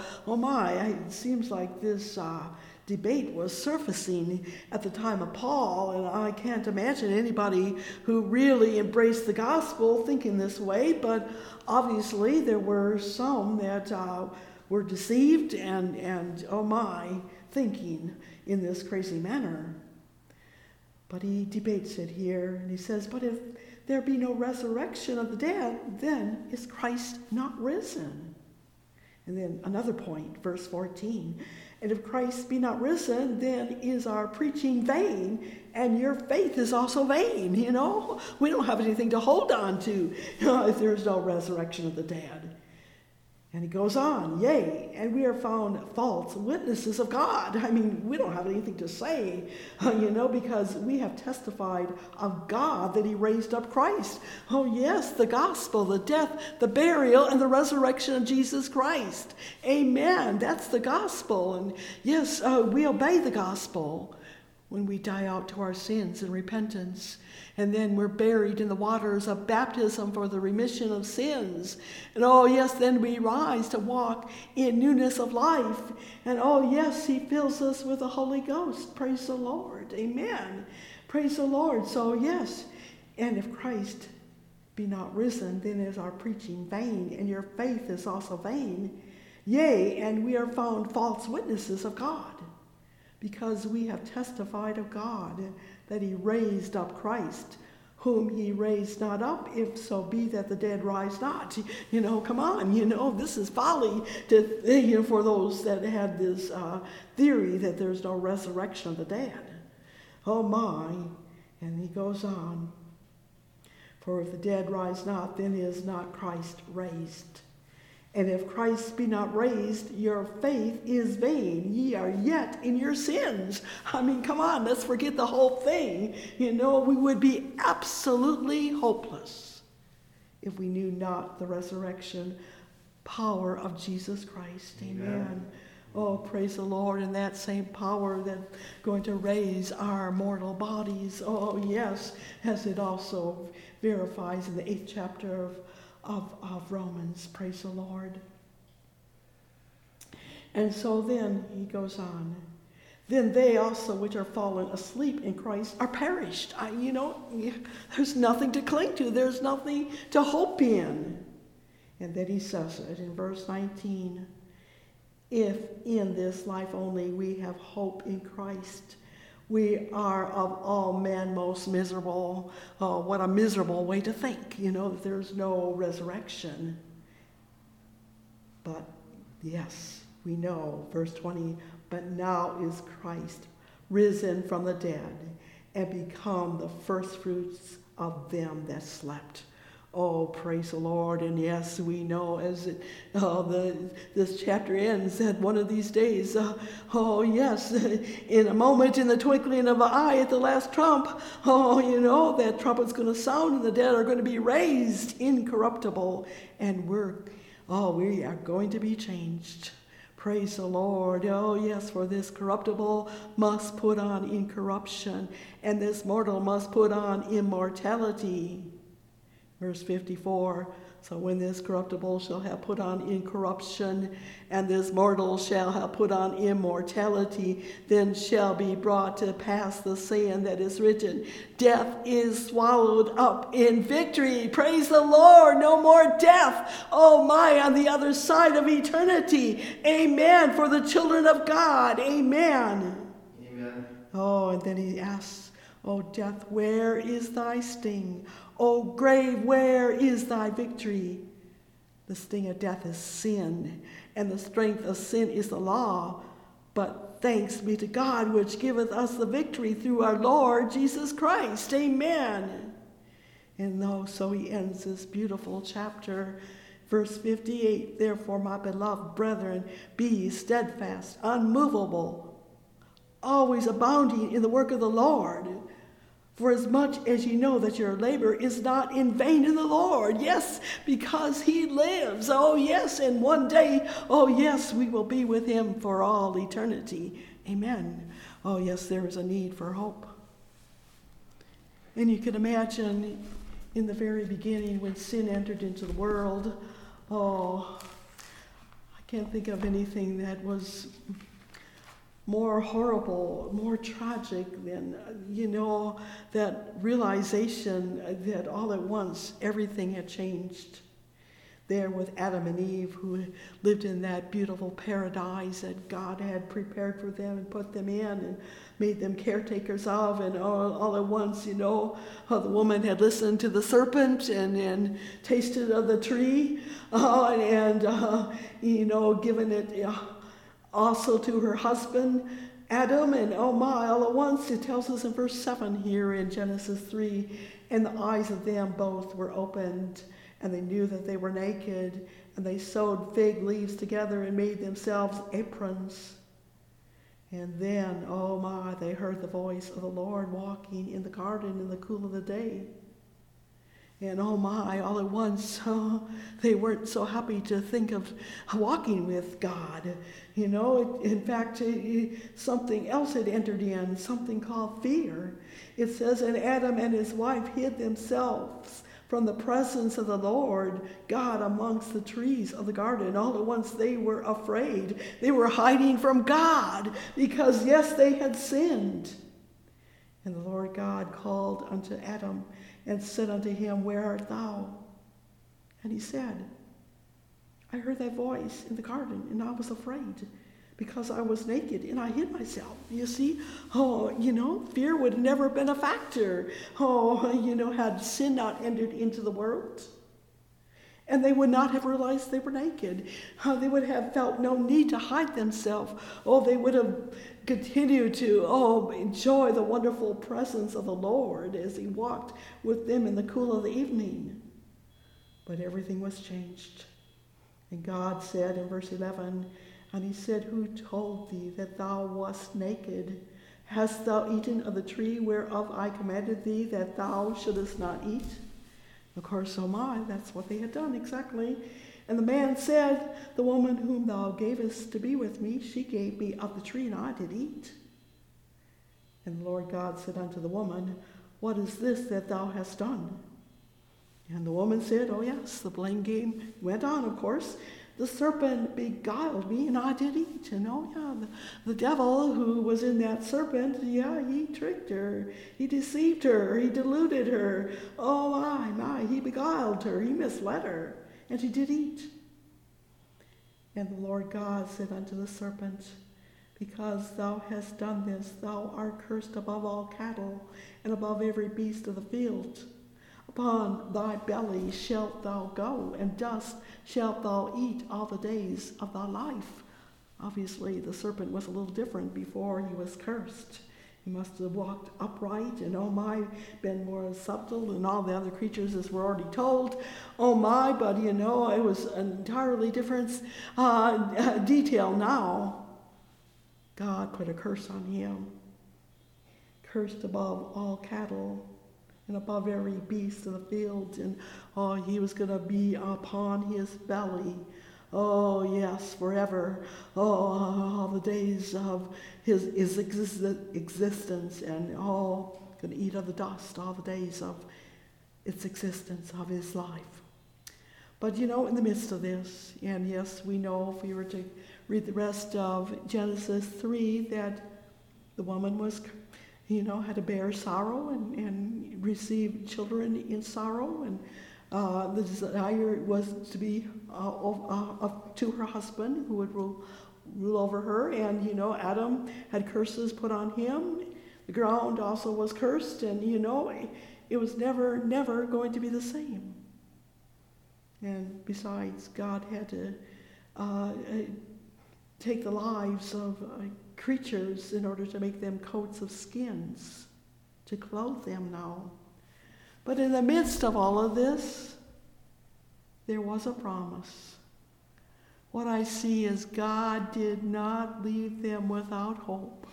B: it seems like this debate was surfacing at the time of Paul, and I can't imagine anybody who really embraced the gospel thinking this way, but obviously there were some that were deceived and thinking in this crazy manner. But he debates it here, and he says, but if there be no resurrection of the dead, then is Christ not risen? And then another point, verse 14, and if Christ be not risen, then is our preaching vain, and your faith is also vain. We don't have anything to hold on to if there's no resurrection of the dead. And he goes on, yea, and we are found false witnesses of God. We don't have anything to say, because we have testified of God that he raised up Christ. Oh, yes, the gospel, the death, the burial, and the resurrection of Jesus Christ. Amen. That's the gospel. And yes, we obey the gospel when we die out to our sins and repentance. And then we're buried in the waters of baptism for the remission of sins. And then we rise to walk in newness of life. And he fills us with the Holy Ghost. Praise the Lord. Amen. Praise the Lord. So yes, and if Christ be not risen, then is our preaching vain, and your faith is also vain. Yea, and we are found false witnesses of God, because we have testified of God that he raised up Christ, whom he raised not up, if so be that the dead rise not. Come on, this is folly to, for those that had this theory that there's no resurrection of the dead. Oh my, and he goes on, for if the dead rise not, then is not Christ raised. And if Christ be not raised, your faith is vain. Ye are yet in your sins. Come on, let's forget the whole thing. We would be absolutely hopeless if we knew not the resurrection power of Jesus Christ. Amen. Oh, praise the Lord. And that same power that's going to raise our mortal bodies. Oh, yes, as it also verifies in the 8th chapter of Romans. Praise the Lord. And so then he goes on. Then they also which are fallen asleep in Christ are perished. There's nothing to cling to. There's nothing to hope in. And then he says it in verse 19. If in this life only we have hope in Christ, we are of all men most miserable. Oh, what a miserable way to think, that there's no resurrection. But yes, we know, verse 20, but now is Christ risen from the dead and become the firstfruits of them that slept. Oh, praise the Lord. And yes, we know as this chapter ends that one of these days, in a moment, in the twinkling of an eye at the last trump, that trumpet's going to sound and the dead are going to be raised incorruptible. And we are going to be changed. Praise the Lord. Oh, yes, for this corruptible must put on incorruption, and this mortal must put on immortality. Verse 54, so when this corruptible shall have put on incorruption, and this mortal shall have put on immortality, then shall be brought to pass the saying that is written, death is swallowed up in victory. Praise the Lord, no more death. Oh my, on the other side of eternity. Amen, for the children of God. Amen.
C: Amen.
B: Oh, and then he asks, O death, where is thy sting? O grave, where is thy victory? The sting of death is sin, and the strength of sin is the law. But thanks be to God, which giveth us the victory through our Lord Jesus Christ. Amen. And so he ends this beautiful chapter. Verse 58, therefore, my beloved brethren, be ye steadfast, unmovable, always abounding in the work of the Lord. For as much as ye know that your labor is not in vain in the Lord. Yes, because he lives. Oh, yes, and one day, oh, yes, we will be with him for all eternity. Amen. Oh, yes, there is a need for hope. And you can imagine in the very beginning when sin entered into the world, oh, I can't think of anything that was more horrible, more tragic than, that realization that all at once everything had changed. There with Adam and Eve, who lived in that beautiful paradise that God had prepared for them and put them in and made them caretakers of, and all at once, the woman had listened to the serpent and tasted of the tree, given it also to her husband, Adam, and all at once, it tells us in verse 7 here in Genesis 3, and the eyes of them both were opened, and they knew that they were naked, and they sewed fig leaves together and made themselves aprons. And then, they heard the voice of the Lord walking in the garden in the cool of the day. And all at once, they weren't so happy to think of walking with God. In fact, something else had entered in, something called fear. It says, and Adam and his wife hid themselves from the presence of the Lord God amongst the trees of the garden. All at once they were afraid. They were hiding from God because, yes, they had sinned. And the Lord God called unto Adam and said unto him, where art thou? And he said, I heard thy voice in the garden, and I was afraid, because I was naked, and I hid myself. You see, fear would never have been a factor. Had sin not entered into the world. And they would not have realized they were naked. They would have felt no need to hide themselves. They would have continued to, enjoy the wonderful presence of the Lord as he walked with them in the cool of the evening. But everything was changed. And God said in verse 11, and he said, who told thee that thou wast naked? Hast thou eaten of the tree whereof I commanded thee that thou shouldest not eat? Of course, that's what they had done exactly. And the man said, the woman whom thou gavest to be with me, she gave me of the tree, and I did eat. And the Lord God said unto the woman, what is this that thou hast done? And the woman said, oh yes, the blame game went on, of course. The serpent beguiled me, and I did eat. And the devil who was in that serpent, he tricked her. He deceived her. He deluded her. He beguiled her. He misled her. And she did eat. And the Lord God said unto the serpent, because thou hast done this, thou art cursed above all cattle, and above every beast of the field. Upon thy belly shalt thou go, and dust shalt thou eat all the days of thy life. Obviously, the serpent was a little different before he was cursed. He must have walked upright and, been more subtle and all the other creatures, as we're already told. But, it was an entirely different detail now. God put a curse on him. Cursed above all cattle, and above every beast of the field, and he was going to be upon his belly. Yes, forever. All the days of his existence, and going to eat of the dust all the days of its existence, of his life. But in the midst of this, and yes, we know if we were to read the rest of Genesis 3, that the woman was had to bear sorrow and receive children in sorrow, and the desire was to be to her husband, who would rule over her. And Adam had curses put on him. The ground also was cursed, and it was never going to be the same. And besides, God had to take the lives of creatures in order to make them coats of skins to clothe them now. But in the midst of all of this, there was a promise. What I see is God did not leave them without hope.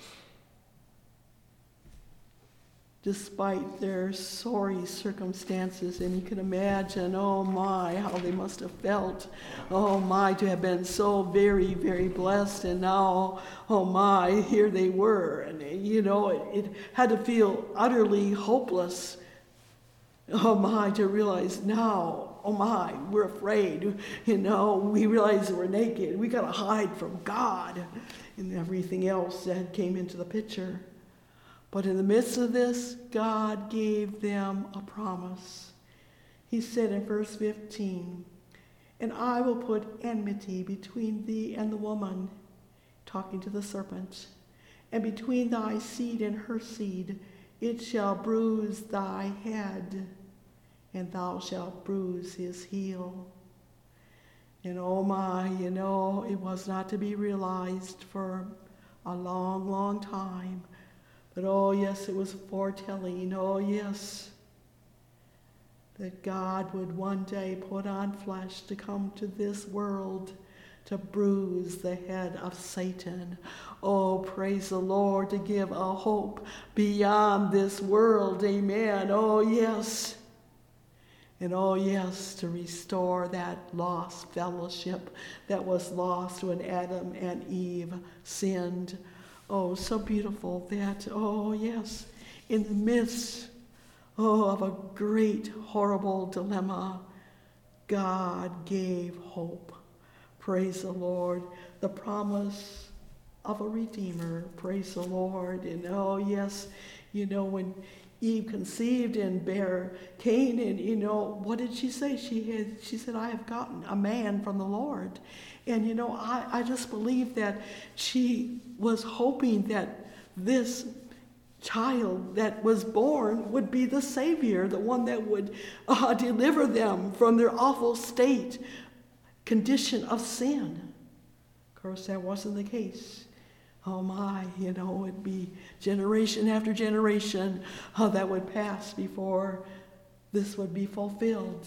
B: Despite their sorry circumstances, and you can imagine, oh my, how they must have felt. Oh my, to have been so very, very blessed, and now, oh my, here they were. And it had to feel utterly hopeless. Oh my, to realize now, oh my, we're afraid. We realize we're naked. We got to hide from God and everything else that came into the picture. But in the midst of this, God gave them a promise. He said in verse 15, "And I will put enmity between thee and the woman," talking to the serpent, "and between thy seed and her seed. It shall bruise thy head, and thou shalt bruise his heel." And oh my, it was not to be realized for a long, long time. But oh yes, it was foretelling, oh yes, that God would one day put on flesh to come to this world to bruise the head of Satan. Oh, praise the Lord, to give a hope beyond this world, amen. Oh yes. And oh yes, to restore that lost fellowship that was lost when Adam and Eve sinned. Oh, so beautiful that, oh yes, in the midst, of a great, horrible dilemma, God gave hope. Praise the Lord. The promise of a Redeemer. Praise the Lord. And oh yes, when Eve conceived and bare Cain, and what did she say? She said, "I have gotten a man from the Lord." And I just believe that she was hoping that this child that was born would be the Savior, the one that would deliver them from their awful condition of sin. Of course, that wasn't the case. Oh my, it'd be generation after generation that would pass before this would be fulfilled.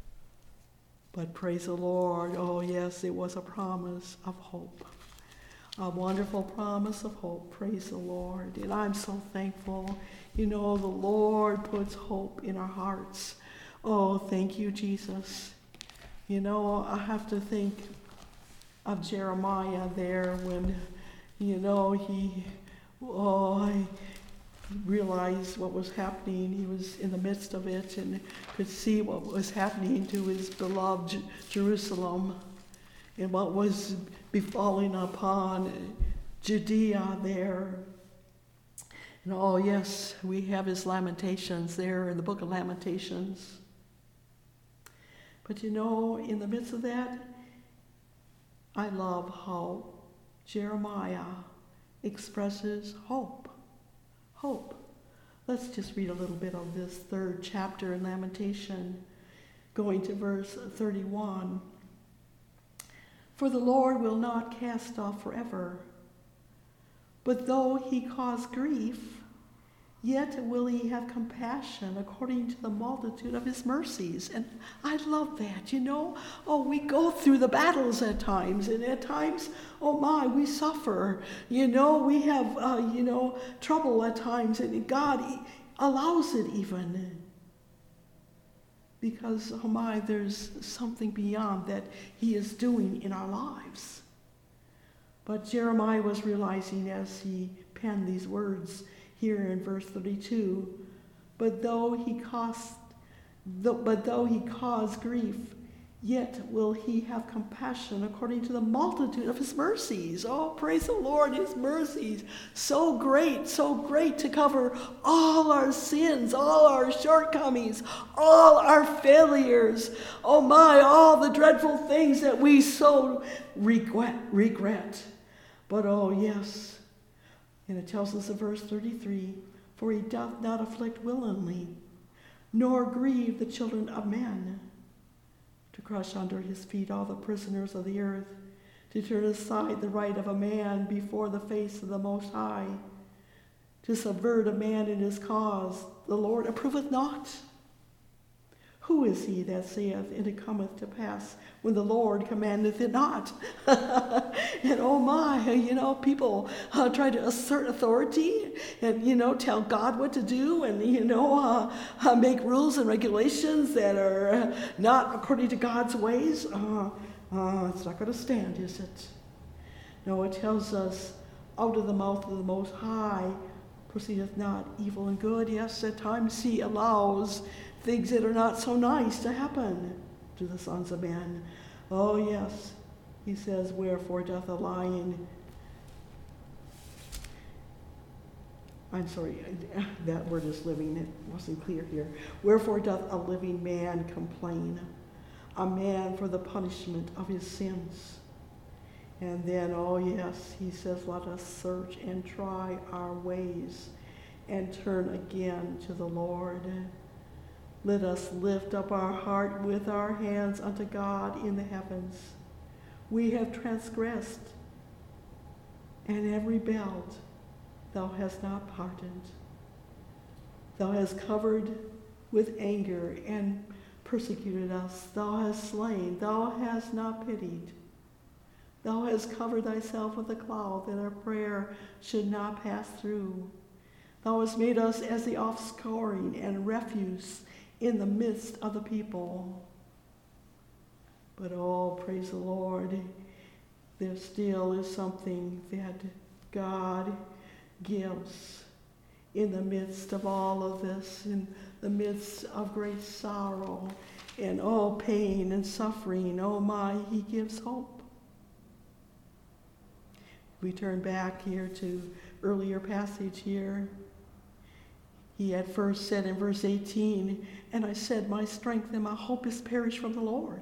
B: But praise the Lord, oh yes, it was a promise of hope. A wonderful promise of hope, praise the Lord. And I'm so thankful. The Lord puts hope in our hearts. Oh, thank you, Jesus. I have to think of Jeremiah there when I realized what was happening. He was in the midst of it and could see what was happening to his beloved Jerusalem and what was befalling upon Judea there. And oh yes, we have his Lamentations there in the book of Lamentations. But in the midst of that, I love how Jeremiah expresses hope. Hope. Let's just read a little bit of this third chapter in Lamentation, going to verse 31. "For the Lord will not cast off forever, but though he cause grief, yet will he have compassion according to the multitude of his mercies." And I love that, we go through the battles at times, and at times, oh my, we suffer. We have, trouble at times, and God allows it even. Because, oh my, there's something beyond that he is doing in our lives. But Jeremiah was realizing as he penned these words here in verse 32, but though he cause grief, yet will he have compassion according to the multitude of his mercies. Oh, praise the Lord, his mercies. So great to cover all our sins, all our shortcomings, all our failures. Oh my, all the dreadful things that we so regret. But oh yes, and it tells us in verse 33, "For he doth not afflict willingly, nor grieve the children of men, to crush under his feet all the prisoners of the earth, to turn aside the right of a man before the face of the Most High, to subvert a man in his cause, the Lord approveth not. Who is he that saith, and it cometh to pass, when the Lord commandeth it not? And oh my, people try to assert authority and, tell God what to do and, make rules and regulations that are not according to God's ways. It's not going to stand, is it? No, it tells us, out of the mouth of the Most High proceedeth not evil and good. Yes, at times he allows things that are not so nice to happen to the sons of men. Oh, yes. He says, wherefore doth a lion... I'm sorry, that word is living. It wasn't clear here. Wherefore doth a living man complain? A man for the punishment of his sins. And then, oh yes, he says, let us search and try our ways and turn again to the Lord. Let us lift up our heart with our hands unto God in the heavens. We have transgressed and have rebelled. Thou hast not pardoned. Thou hast covered with anger and persecuted us. Thou hast slain. Thou hast not pitied. Thou hast covered thyself with a cloud, that our prayer should not pass through. Thou hast made us as the offscouring and refuse in the midst of the people. But oh, praise the Lord, there still is something that God gives in the midst of all of this, in the midst of great sorrow and pain and suffering. Oh my, he gives hope. We turn back here to earlier passage here. He at first said in verse 18, and I said, my strength and my hope is perished from the Lord.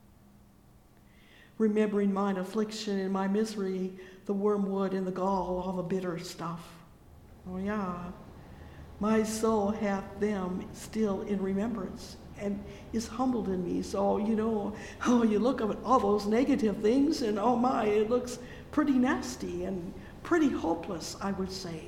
B: Remembering mine affliction and my misery, the wormwood and the gall, all the bitter stuff. Oh yeah, my soul hath them still in remembrance and is humbled in me. So, you look at all those negative things and oh my, it looks pretty nasty and pretty hopeless, I would say.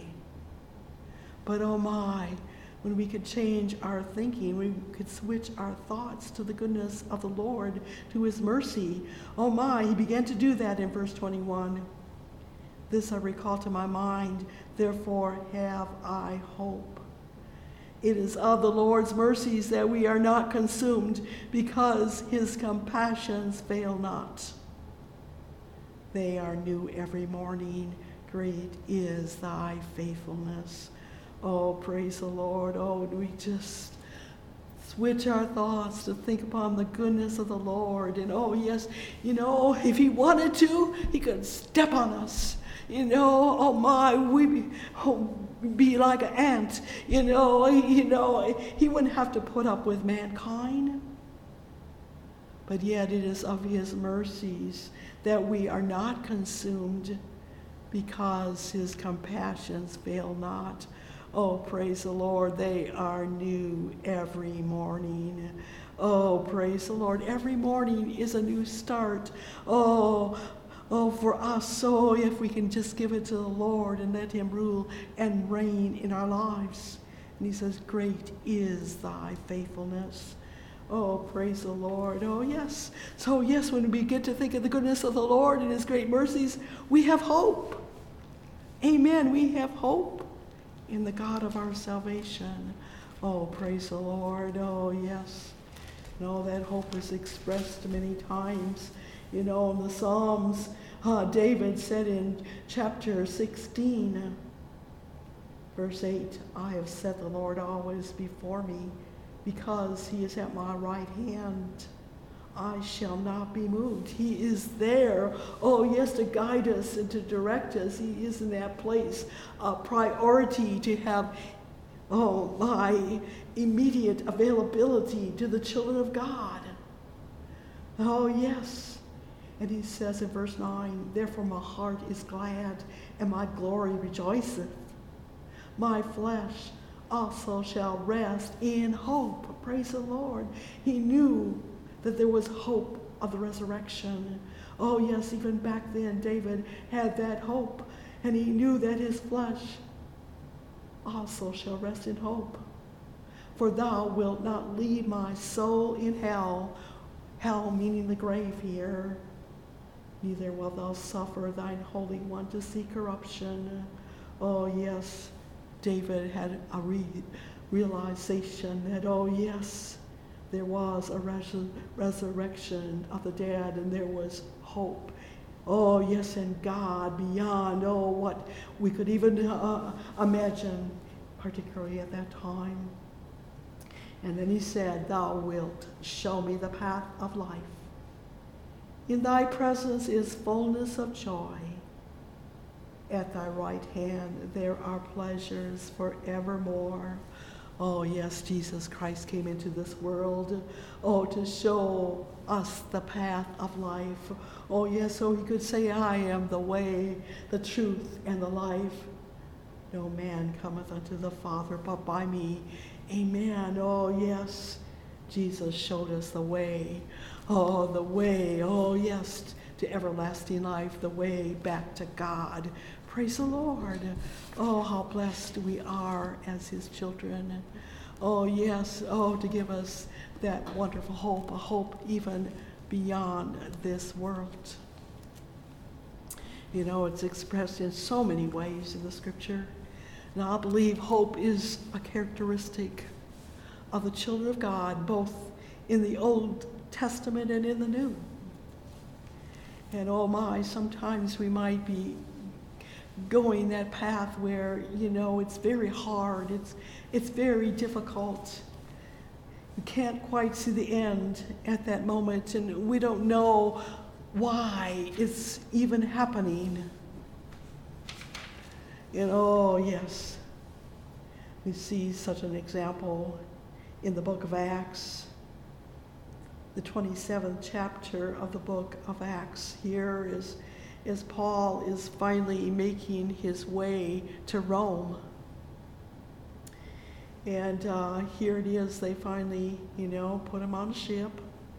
B: But oh my, when we could change our thinking, we could switch our thoughts to the goodness of the Lord, to his mercy. Oh my, he began to do that in verse 21. This I recall to my mind, therefore have I hope. It is of the Lord's mercies that we are not consumed, because his compassions fail not. They are new every morning. Great is thy faithfulness. Oh, praise the Lord. Oh, we just switch our thoughts to think upon the goodness of the Lord. And oh, yes, if he wanted to, he could step on us. Oh my, we'd be like an ant. He wouldn't have to put up with mankind. But yet it is of his mercies that we are not consumed, because his compassions fail not. Oh, praise the Lord, they are new every morning. Oh, praise the Lord, every morning is a new start. Oh, for us, so if we can just give it to the Lord and let him rule and reign in our lives. And he says, great is thy faithfulness. Oh, praise the Lord. Oh, yes. So, yes, when we get to think of the goodness of the Lord and his great mercies, we have hope. Amen. We have hope in the God of our salvation. Oh, praise the Lord. Oh, yes. That hope is expressed many times. In the Psalms, David said in chapter 16, verse 8, I have set the Lord always before me, because he is at my right hand. I shall not be moved. He is there, oh yes, to guide us and to direct us. He is in that place, a priority to have, my immediate availability to the children of God. Oh yes. And he says in verse 9, therefore my heart is glad and my glory rejoiceth. My flesh also shall rest in hope. Praise the Lord. He knew that there was hope of the resurrection. Oh yes, even back then David had that hope, and he knew that his flesh also shall rest in hope. For thou wilt not leave my soul in hell, hell meaning the grave here, neither wilt thou suffer thine Holy One to see corruption. Oh yes, David had a realization that, oh yes, there was a resurrection of the dead, and there was hope. Oh yes, and God beyond, oh, what we could even imagine, particularly at that time. And then he said, thou wilt show me the path of life. In thy presence is fullness of joy. At thy right hand there are pleasures forevermore. Oh yes, Jesus Christ came into this world, oh, to show us the path of life. Oh yes, so he could say, I am the way, the truth, and the life. No man cometh unto the Father but by me. Amen. Oh yes, Jesus showed us the way. Oh, the way, oh yes, to everlasting life, the way back to God. Praise the Lord. Oh, how blessed we are as his children. Oh yes, oh, to give us that wonderful hope, a hope even beyond this world. You know, it's expressed in so many ways in the scripture. And I believe hope is a characteristic of the children of God, both in the Old Testament and in the New. And oh my, sometimes we might be going that path where, you know, it's very hard, it's very difficult. We can't quite see the end at that moment, and we don't know why it's even happening. And oh yes, we see such an example in the book of Acts, the 27th chapter of the book of Acts. Here is as Paul is finally making his way to Rome. And here it is, they finally, you know, put him on a ship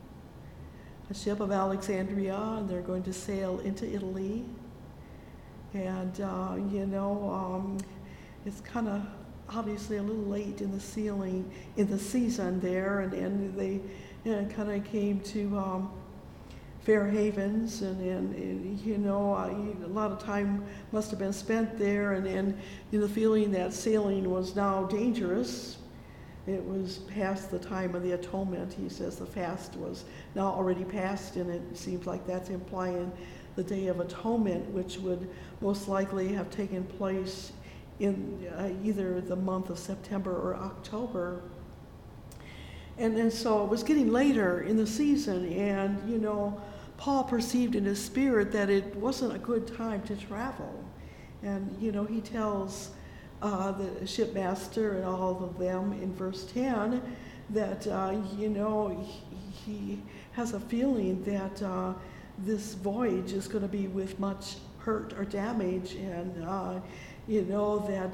B: of Alexandria, and they're going to sail into Italy. And, you know, it's kind of obviously a little late in the season there, and they kind of came to Fair Havens, and you know, a lot of time must have been spent there, and the feeling that sailing was now dangerous. It was past the time of the atonement. He says the fast was now already passed, and it seems like that's implying the Day of Atonement, which would most likely have taken place in either the month of September or October. And so it was getting later in the season, and, you know, Paul perceived in his spirit that it wasn't a good time to travel. And, you know, he tells the shipmaster and all of them in verse 10 that, you know, he has a feeling that this voyage is going to be with much hurt or damage, and, you know, that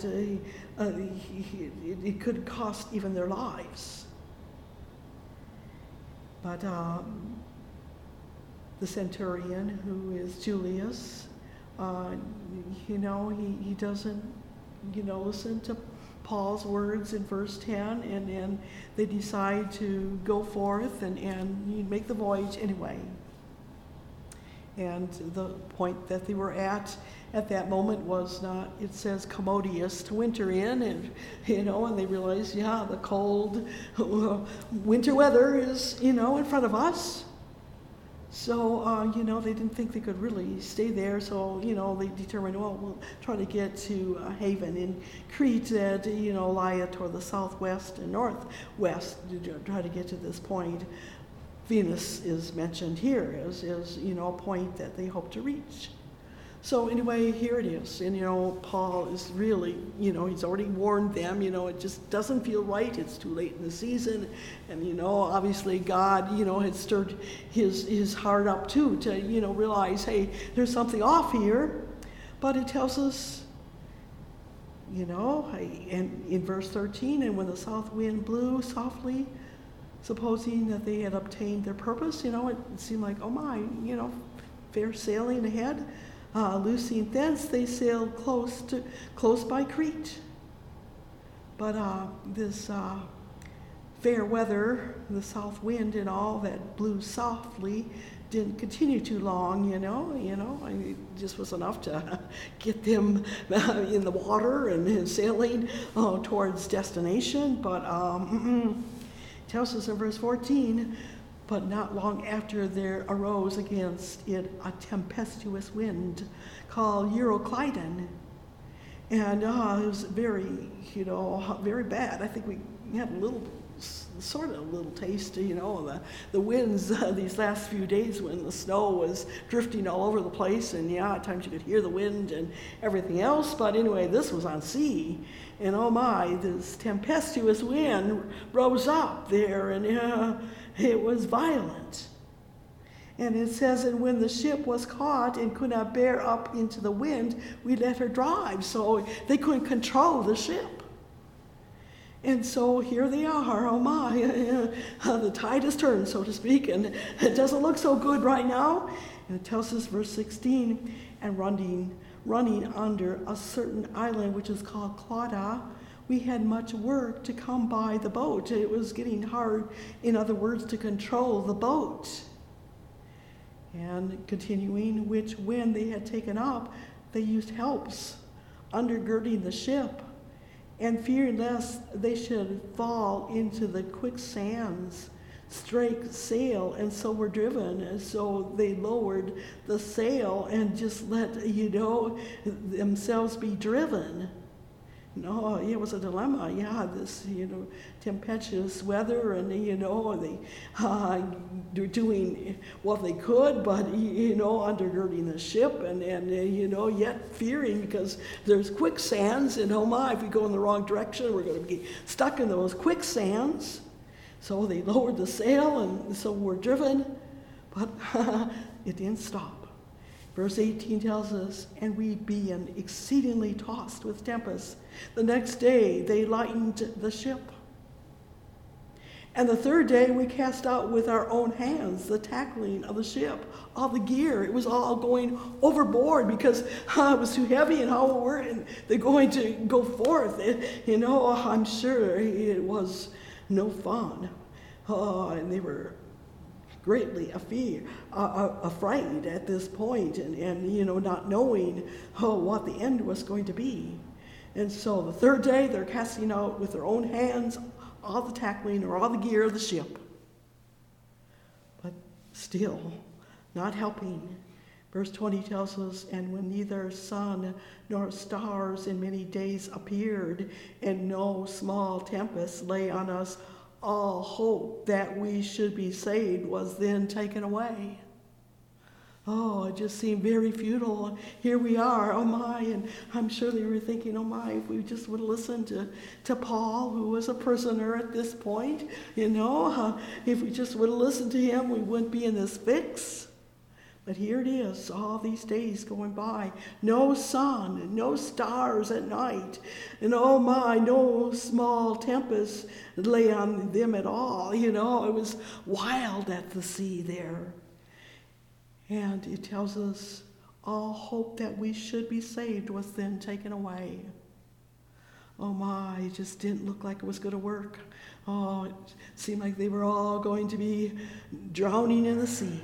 B: it could cost even their lives. But the centurion, who is Julius, you know, he doesn't, you know, listen to Paul's words in verse 10, and they decide to go forth and make the voyage anyway. And the point that they were at that moment was not, it says, commodious to winter in, and, you know, and they realized, yeah, the cold winter weather is, you know, in front of us. So, you know, they didn't think they could really stay there, so, you know, they determined, well, we'll try to get to a haven in Crete that, you know, lie toward the southwest and northwest to try to get to this point. Venus is mentioned here as, you know, a point that they hope to reach. So anyway, here it is. And, you know, Paul is really, you know, he's already warned them, you know, it just doesn't feel right. It's too late in the season. And, you know, obviously God, you know, had stirred his heart up too to, you know, realize, hey, there's something off here. But it tells us, you know, and in verse 13, and when the south wind blew softly, supposing that they had obtained their purpose, you know, it seemed like, oh my, you know, fair sailing ahead. Loosing thence, they sailed close by Crete. But this fair weather, the south wind and all that blew softly, didn't continue too long, it just was enough to get them in the water and sailing towards destination. But it tells us in verse 14, but not long after there arose against it a tempestuous wind called Euroclydon. And it was very, very bad. I think we had a little taste, the winds these last few days when the snow was drifting all over the place, and at times you could hear the wind and everything else. But anyway, this was on sea, and oh my, this tempestuous wind rose up there, and it was violent. And it says, and when the ship was caught and could not bear up into the wind, we let her drive. So they couldn't control the ship. And so here they are, oh my, the tide has turned, so to speak, and it doesn't look so good right now. And it tells us, verse 16, and running under a certain island which is called Clauda, we had much work to come by the boat. It was getting hard, in other words, to control the boat. And continuing, which when they had taken up, they used helps, undergirding the ship, and fearing lest they should fall into the quicksands, strake sail, and so were driven. And so they lowered the sail and just let, themselves be driven. No, it was a dilemma. This, tempestuous weather, and, they were doing what they could, but, undergirding the ship, and yet fearing because there's quicksands, and oh my, if we go in the wrong direction, we're going to be stuck in those quicksands. So they lowered the sail, and so we're driven, but it didn't stop. Verse 18 tells us, and we being exceedingly tossed with tempest, the next day they lightened the ship. And the third day we cast out with our own hands the tackling of the ship, all the gear. It was all going overboard because it was too heavy, and how were they going to go forth? I'm sure it was no fun. And they were greatly afraid at this point, and not knowing what the end was going to be. And so the third day they're casting out with their own hands all the tackling or all the gear of the ship, but still not helping. Verse 20 tells us, and when neither sun nor stars in many days appeared, and no small tempest lay on us, all hope that we should be saved was then taken away. Oh, it just seemed very futile. Here we are, oh my, and I'm sure they were thinking, oh my, if we just would have listened to Paul, who was a prisoner at this point, if we just would have listened to him, we wouldn't be in this fix. But here it is, all these days going by. No sun, no stars at night. And oh my, no small tempest lay on them at all. It was wild at the sea there. And it tells us all hope that we should be saved was then taken away. Oh my, it just didn't look like it was going to work. Oh, it seemed like they were all going to be drowning in the sea.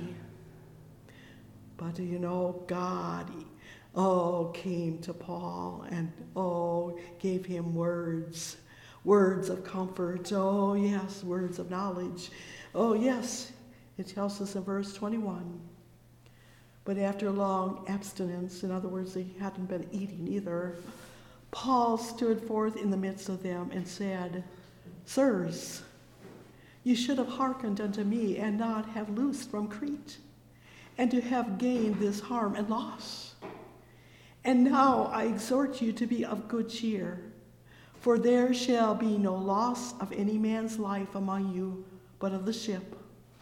B: But God, came to Paul and, gave him words of comfort. Oh, yes, words of knowledge. Oh, yes, it tells us in verse 21. But after long abstinence, in other words, they hadn't been eating either, Paul stood forth in the midst of them and said, Sirs, you should have hearkened unto me and not have loosed from Crete, and to have gained this harm and loss. And now I exhort you to be of good cheer, for there shall be no loss of any man's life among you, but of the ship.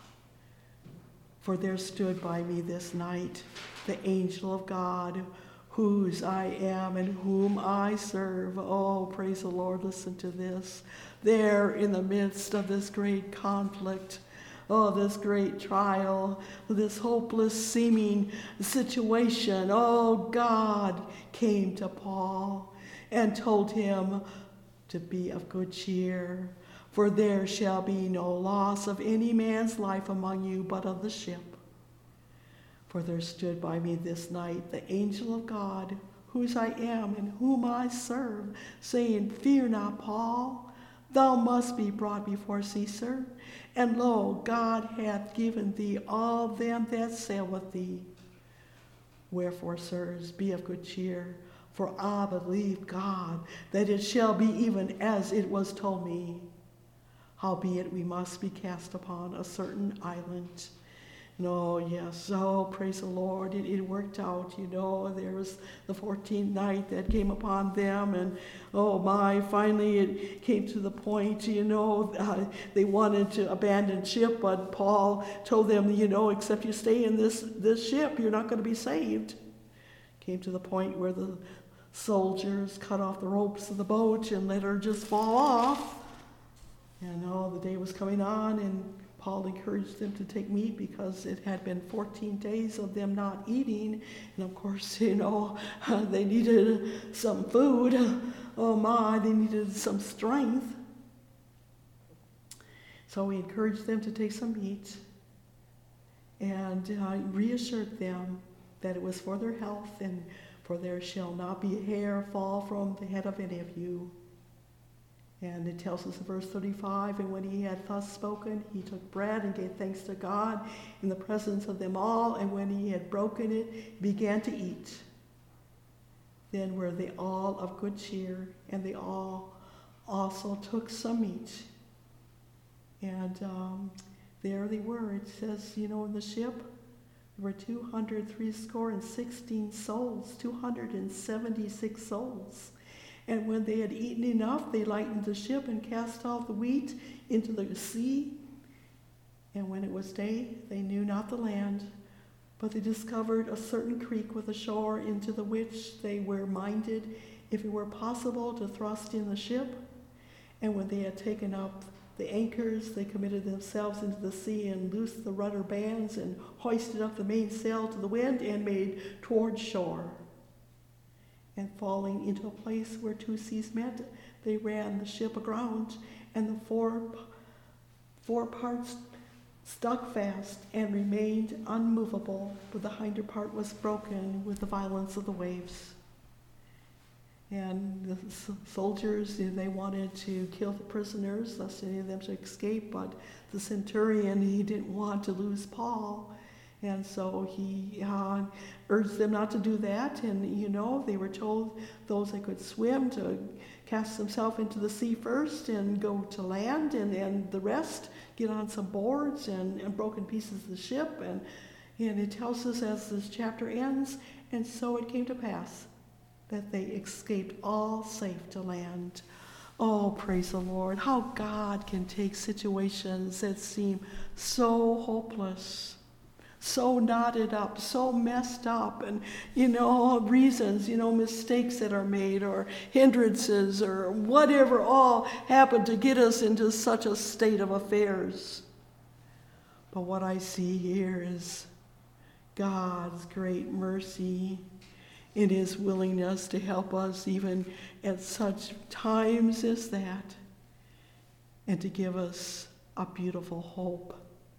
B: For there stood by me this night the angel of God, whose I am and whom I serve. Oh, praise the Lord, listen to this. There in the midst of this great conflict, this great trial, this hopeless seeming situation. God came to Paul and told him to be of good cheer, for there shall be no loss of any man's life among you, but of the ship. For there stood by me this night the angel of God, whose I am and whom I serve, saying, Fear not, Paul, thou must be brought before Caesar. And lo, God hath given thee all them that sail with thee. Wherefore, sirs, be of good cheer, for I believe God, that it shall be even as it was told me. Howbeit we must be cast upon a certain island. Yes, praise the Lord. It worked out, There was the 14th night that came upon them, and finally it came to the point, they wanted to abandon ship, but Paul told them, except you stay in this ship, you're not going to be saved. Came to the point where the soldiers cut off the ropes of the boat and let her just fall off. And the day was coming on, and Paul encouraged them to take meat because it had been 14 days of them not eating. And of course, they needed some food. They needed some strength. So he encouraged them to take some meat and reassured them that it was for their health, and for there shall not be a hair fall from the head of any of you. And it tells us in verse 35, and when he had thus spoken, he took bread and gave thanks to God in the presence of them all, and when he had broken it, he began to eat. Then were they all of good cheer, and they all also took some meat. And there they were. It says, in the ship, there were 260 souls, 276 souls. And when they had eaten enough, they lightened the ship and cast off the wheat into the sea. And when it was day, they knew not the land, but they discovered a certain creek with a shore, into the which they were minded, if it were possible, to thrust in the ship. And when they had taken up the anchors, they committed themselves into the sea and loosed the rudder bands and hoisted up the mainsail to the wind and made toward shore. And falling into a place where two seas met, they ran the ship aground, and the four parts stuck fast and remained unmovable, but the hinder part was broken with the violence of the waves. And the soldiers, they wanted to kill the prisoners, lest any of them should escape, but the centurion, he didn't want to lose Paul. And so he urged them not to do that. And, they were told those that could swim to cast themselves into the sea first and go to land, and the rest get on some boards and broken pieces of the ship. And it tells us as this chapter ends, and so it came to pass that they escaped all safe to land. Oh, praise the Lord. How God can take situations that seem so hopeless, so knotted up, so messed up, and, reasons, mistakes that are made or hindrances or whatever all happen to get us into such a state of affairs. But what I see here is God's great mercy in his willingness to help us even at such times as that, and to give us a beautiful hope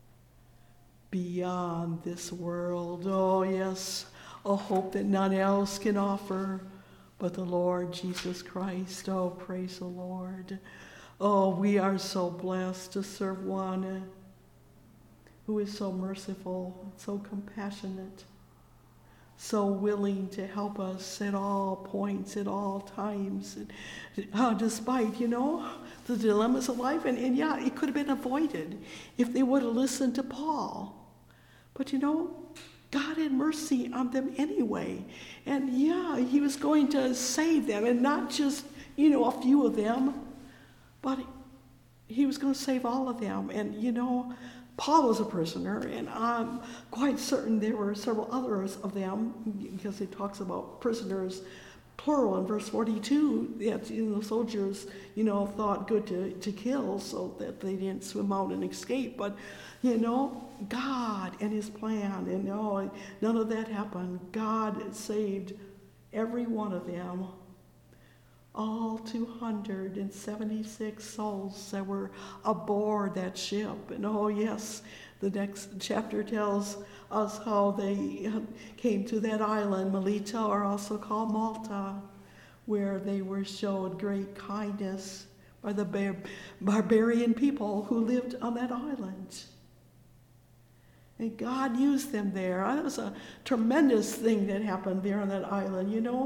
B: beyond this world. Oh, yes, a hope that none else can offer but the Lord Jesus Christ. Oh, praise the Lord. Oh, we are so blessed to serve one who is so merciful, so compassionate, so willing to help us at all points, at all times, and, despite, the dilemmas of life. And it could have been avoided if they would have listened to Paul. But, God had mercy on them anyway. And, he was going to save them, and not just, a few of them, but he was going to save all of them. And, Paul was a prisoner, and I'm quite certain there were several others of them, because it talks about prisoners plural in verse 42 that the soldiers, thought good to kill so that they didn't swim out and escape. But, God and his plan, and none of that happened. God saved every one of them. All 276 souls that were aboard that ship. And yes, the next chapter tells us how they came to that island, Melita, or also called Malta, where they were showed great kindness by the barbarian people who lived on that island. And God used them there. That was a tremendous thing that happened there on that island,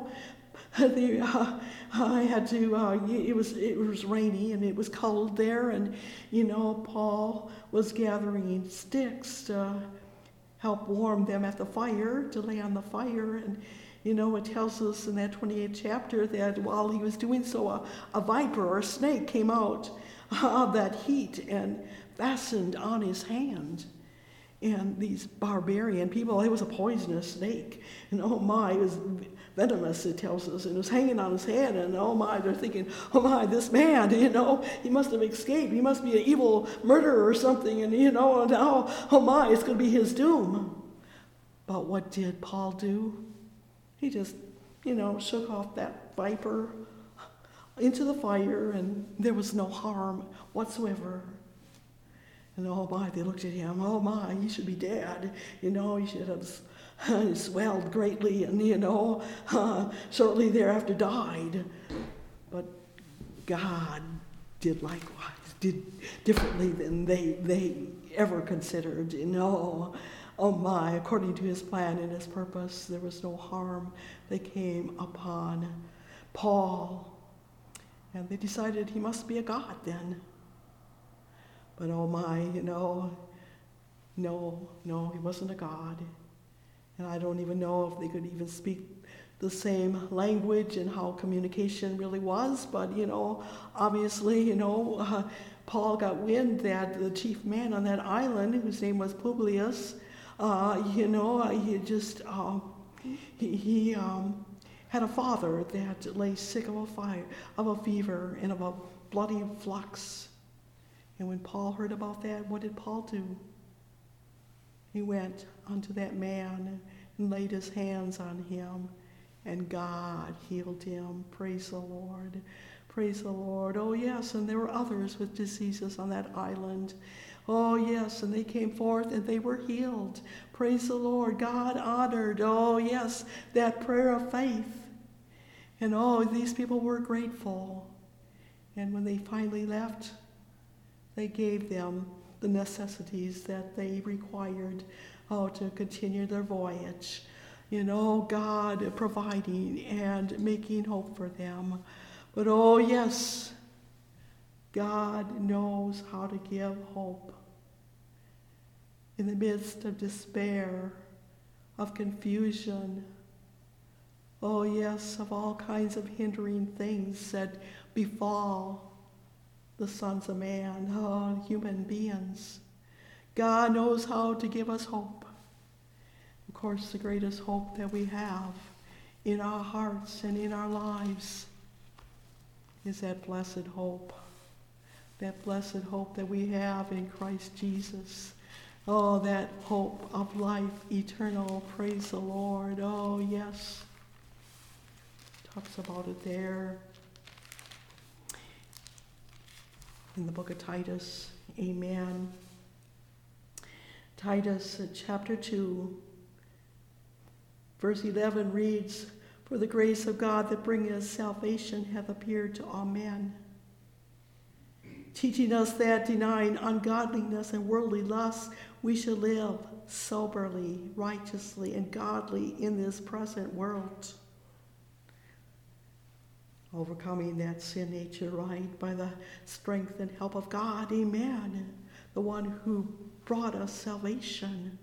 B: I had to, it was rainy and it was cold there, and, Paul was gathering sticks to help warm them at the fire, to lay on the fire. And, it tells us in that 28th chapter that while he was doing so, a viper or a snake came out of that heat and fastened on his hand. And these barbarian people, it was a poisonous snake. And it was venomous, it tells us. And it was hanging on his head. And they're thinking, this man, he must have escaped. He must be an evil murderer or something. And, now, it's going to be his doom. But what did Paul do? He just, shook off that viper into the fire, and there was no harm whatsoever. And they looked at him. He should be dead. He should have swelled greatly and, shortly thereafter died. But God did likewise, did differently than they ever considered. According to his plan and his purpose, there was no harm that came upon Paul. And they decided he must be a god then. But no, he wasn't a god. And I don't even know if they could even speak the same language and how communication really was. But, obviously, Paul got wind that the chief man on that island, whose name was Publius, he had a father that lay sick of a fever and of a bloody flux. And when Paul heard about that, what did Paul do? He went unto that man and laid his hands on him, and God healed him. Praise the Lord. Praise the Lord. Oh, yes, and there were others with diseases on that island. Oh, yes, and they came forth and they were healed. Praise the Lord. God honored, that prayer of faith. And these people were grateful. And when they finally left, they gave them the necessities that they required to continue their voyage. God providing and making hope for them. But God knows how to give hope. In the midst of despair, of confusion, of all kinds of hindering things that befall the sons of man, human beings. God knows how to give us hope. Of course, the greatest hope that we have in our hearts and in our lives is that blessed hope. That blessed hope that we have in Christ Jesus. That hope of life eternal. Praise the Lord. Yes. Talks about it there in the book of Titus. Amen. Titus chapter 2, verse 11 reads, "For the grace of God that bringeth salvation hath appeared to all men, teaching us that, denying ungodliness and worldly lusts, we should live soberly, righteously, and godly in this present world." Overcoming that sin nature, right, by the strength and help of God, amen, the one who brought us salvation.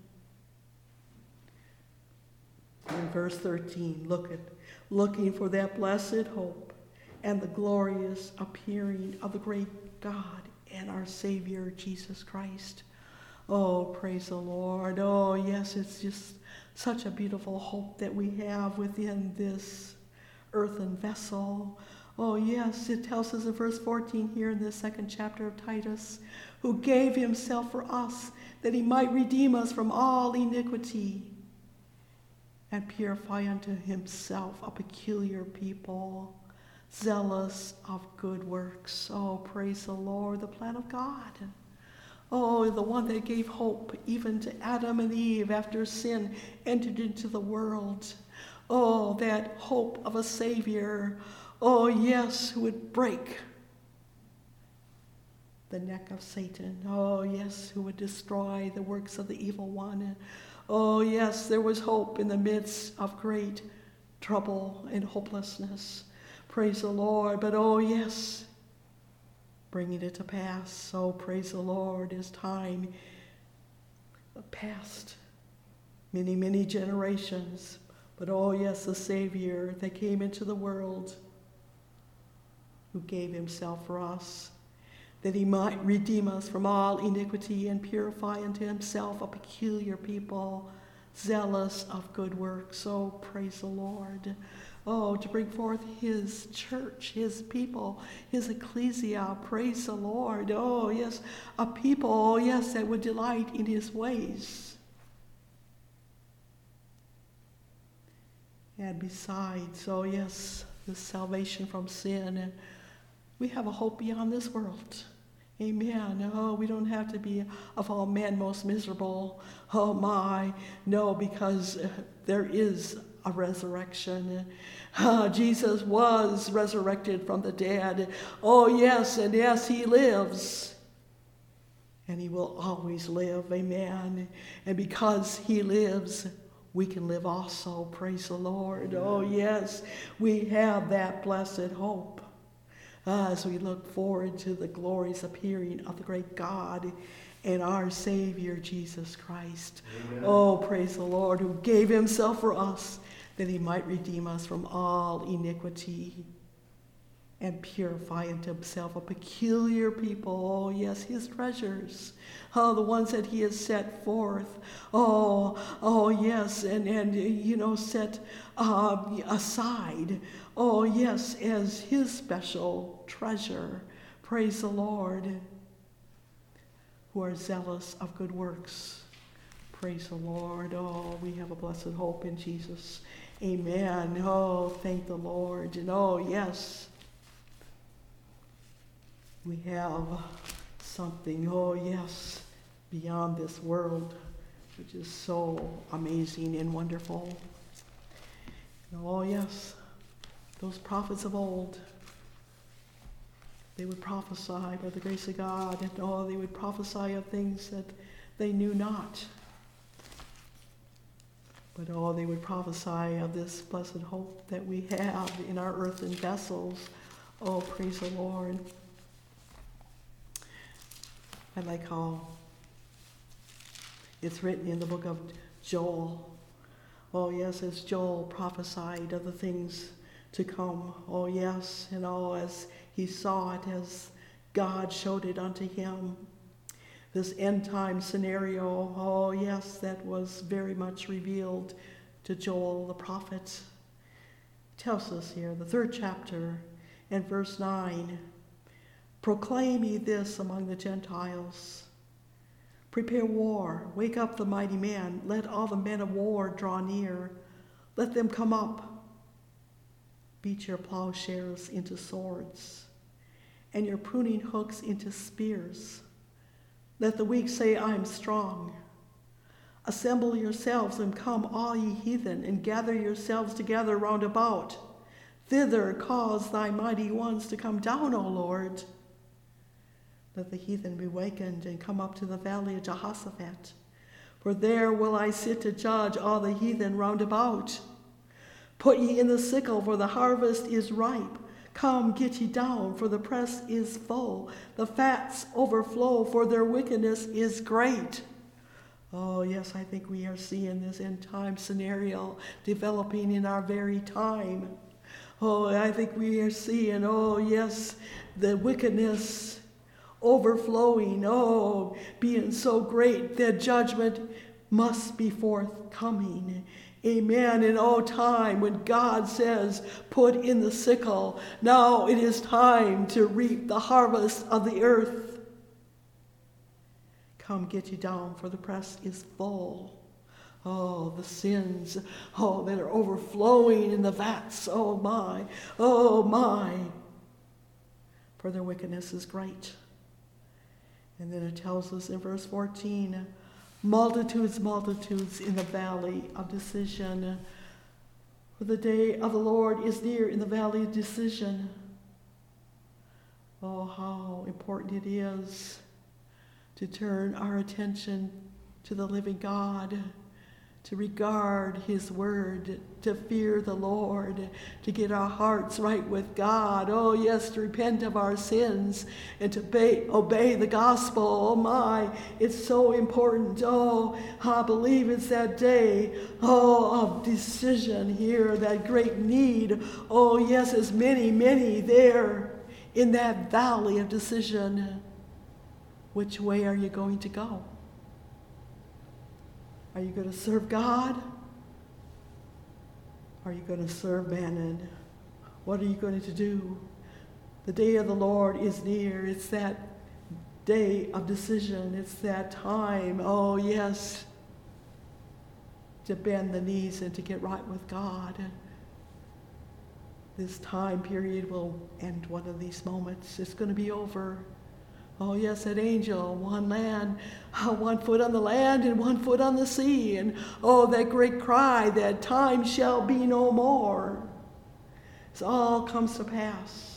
B: In verse 13, looking for that blessed hope and the glorious appearing of the great God and our Savior, Jesus Christ. Praise the Lord. Yes, it's just such a beautiful hope that we have within this earthen vessel. Oh, yes, it tells us in verse 14 here in the second chapter of Titus, who gave himself for us that he might redeem us from all iniquity and purify unto himself a peculiar people, zealous of good works. Oh, praise the Lord, the plan of God. Oh, the one that gave hope even to Adam and Eve after sin entered into the world. Oh, that hope of a Savior. Oh, yes, who would break the neck of Satan. Oh, yes, who would destroy the works of the evil one. Oh, yes, there was hope in the midst of great trouble and hopelessness. Praise the Lord. But oh, yes, bringing it to pass. Oh, praise the Lord, as time passed, many, many generations. But oh, yes, the Savior that came into the world, who gave himself for us, that he might redeem us from all iniquity and purify unto himself a peculiar people, zealous of good works. Oh, praise the Lord. Oh, to bring forth his church, his people, his ecclesia. Praise the Lord. Oh, yes, a people, oh, yes, that would delight in his ways. And besides, oh, yes, the salvation from sin, we have a hope beyond this world. Amen. Oh, we don't have to be of all men most miserable. Oh my, no, because there is a resurrection. Jesus was resurrected from the dead. Oh yes, and yes, he lives. And he will always live. Amen. And because he lives, we can live also. Praise the Lord. Oh yes, we have that blessed hope. As we look forward to the glorious appearing of the great God and our Savior, Jesus Christ. Amen. Oh, praise the Lord, who gave himself for us that he might redeem us from all iniquity and purify unto himself a peculiar people. Oh, yes, his treasures. Oh, the ones that he has set forth. Oh, yes, and you know, set aside. Oh, yes, as his special treasure. Praise the Lord. Who are zealous of good works. Praise the Lord. Oh, we have a blessed hope in Jesus. Amen. Oh, thank the Lord. And oh, yes, we have something, oh yes, beyond this world, which is so amazing and wonderful. And oh yes, those prophets of old, they would prophesy by the grace of God, and oh, they would prophesy of things that they knew not. But oh, they would prophesy of this blessed hope that we have in our earthen vessels. Oh, praise the Lord. I like how it's written in the book of Joel. Oh yes, as Joel prophesied of the things to come. Oh yes, and oh, as he saw it, as God showed it unto him. This end time scenario, oh yes, that was very much revealed to Joel the prophet. It tells us here, the 3rd chapter and verse 9, proclaim ye this among the Gentiles. Prepare war, wake up the mighty man, let all the men of war draw near. Let them come up. Beat your plowshares into swords, and your pruning hooks into spears. Let the weak say, I am strong. Assemble yourselves and come, all ye heathen, and gather yourselves together round about. Thither cause thy mighty ones to come down, O Lord. Let the heathen be wakened and come up to the valley of Jehoshaphat. For there will I sit to judge all the heathen round about. Put ye in the sickle, for the harvest is ripe. Come, get ye down, for the press is full. The fats overflow, for their wickedness is great. Oh, yes, I think we are seeing this end time scenario developing in our very time. Oh, I think we are seeing, oh, yes, the wickedness overflowing, oh, being so great that judgment must be forthcoming. Amen. In time when God says, put in the sickle, now it is time to reap the harvest of the earth. Come, get you down, for the press is full. Oh, the sins, that are overflowing in the vats. Oh my, for their wickedness is great. And then it tells us in verse 14, multitudes in the valley of decision. For the day of the Lord is near in the valley of decision. Oh, how important it is to turn our attention to the living God, to regard his word, to fear the Lord, to get our hearts right with God. Oh, yes, to repent of our sins and to obey the gospel. Oh, my, it's so important. Oh, I believe it's that day, of decision here, that great need. Oh, yes, as many there in that valley of decision. Which way are you going to go? Are you going to serve God? Are you going to serve Mammon? What are you going to do? The day of the Lord is near. It's that day of decision. It's that time, oh yes, to bend the knees and to get right with God. This time period will end one of these moments. It's going to be over. Oh yes, that angel, one foot on the land and 1 foot on the sea. And oh, that great cry that time shall be no more. It all comes to pass.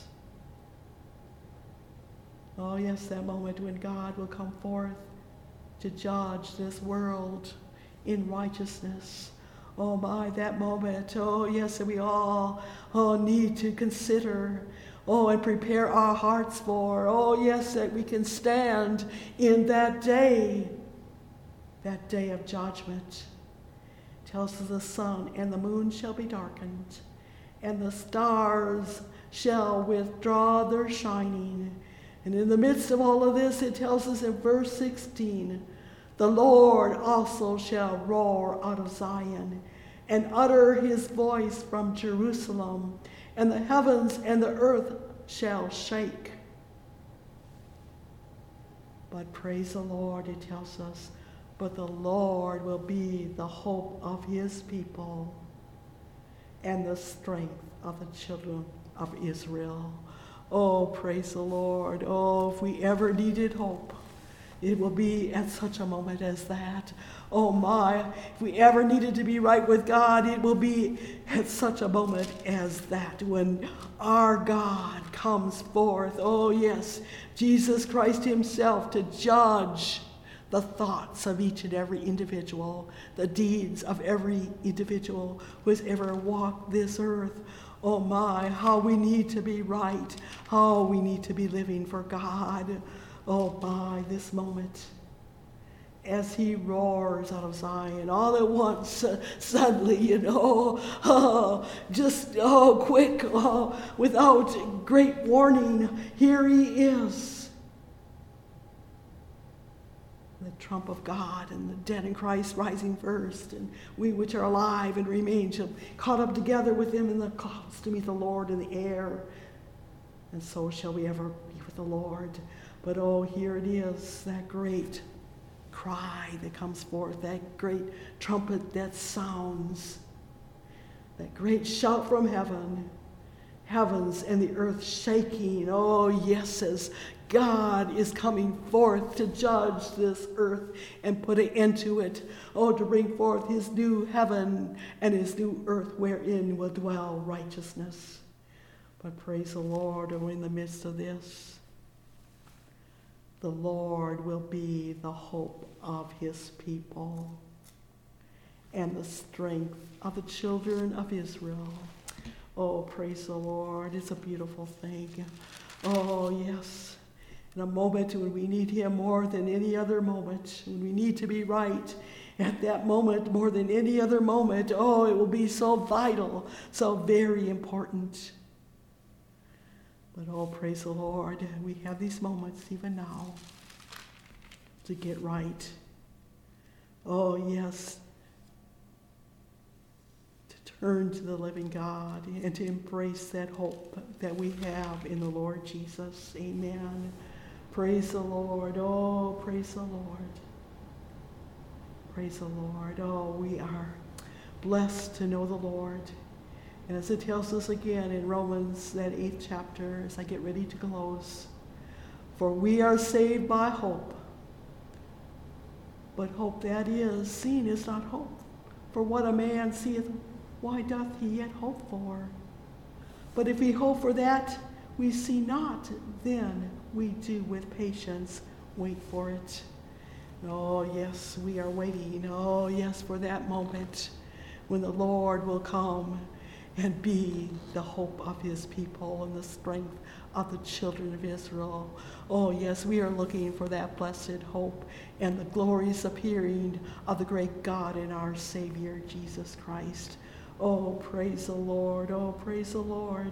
B: Oh yes, that moment when God will come forth to judge this world in righteousness. Oh my, that moment. Oh yes, we all need to consider. Oh, and prepare our hearts for. Oh, yes, that we can stand in that day of judgment. It tells us the sun and the moon shall be darkened, and the stars shall withdraw their shining. And in the midst of all of this, it tells us in verse 16, the Lord also shall roar out of Zion and utter his voice from Jerusalem. And the heavens and the earth shall shake. But praise the Lord, it tells us, but the Lord will be the hope of his people and the strength of the children of Israel. Oh, praise the Lord. Oh, if we ever needed hope, it will be at such a moment as that. Oh my, if we ever needed to be right with God, it will be at such a moment as that when our God comes forth. Oh yes, Jesus Christ himself to judge the thoughts of each and every individual, the deeds of every individual who has ever walked this earth. Oh my, how we need to be right, how we need to be living for God. Oh my, this moment, as he roars out of Zion, all at once, suddenly, quick, without great warning, here he is. The trump of God and the dead in Christ rising first, and we which are alive and remain shall be caught up together with him in the clouds to meet the Lord in the air, and so shall we ever be with the Lord. But oh, here it is, that great cry that comes forth, that great trumpet that sounds, that great shout from heaven, heavens and the earth shaking. Oh yes, as God is coming forth to judge this earth and put an end to it. Oh, to bring forth his new heaven and his new earth wherein will dwell righteousness. But praise the Lord, oh, in the midst of this, the Lord will be the hope of his people and the strength of the children of Israel. Oh, praise the Lord. It's a beautiful thing. Oh, yes. In a moment when we need him more than any other moment, when we need to be right at that moment more than any other moment, oh, it will be so vital, so very important. But oh, praise the Lord, we have these moments even now to get right. Oh, yes. turn to the living God and to embrace that hope that we have in the Lord Jesus. Amen. Praise the Lord. Oh, praise the Lord. Praise the Lord. Oh, we are blessed to know the Lord. And as it tells us again in Romans, that 8th chapter, as I get ready to close, for we are saved by hope. But hope that is seen is not hope. For what a man seeth, why doth he yet hope for? But if we hope for that we see not, then we do with patience wait for it. Oh, yes, we are waiting. Oh, yes, for that moment when the Lord will come and be the hope of his people and the strength of the children of Israel. Oh, yes, we are looking for that blessed hope and the glorious appearing of the great God and our Savior, Jesus Christ. Oh, praise the Lord. Oh, praise the Lord.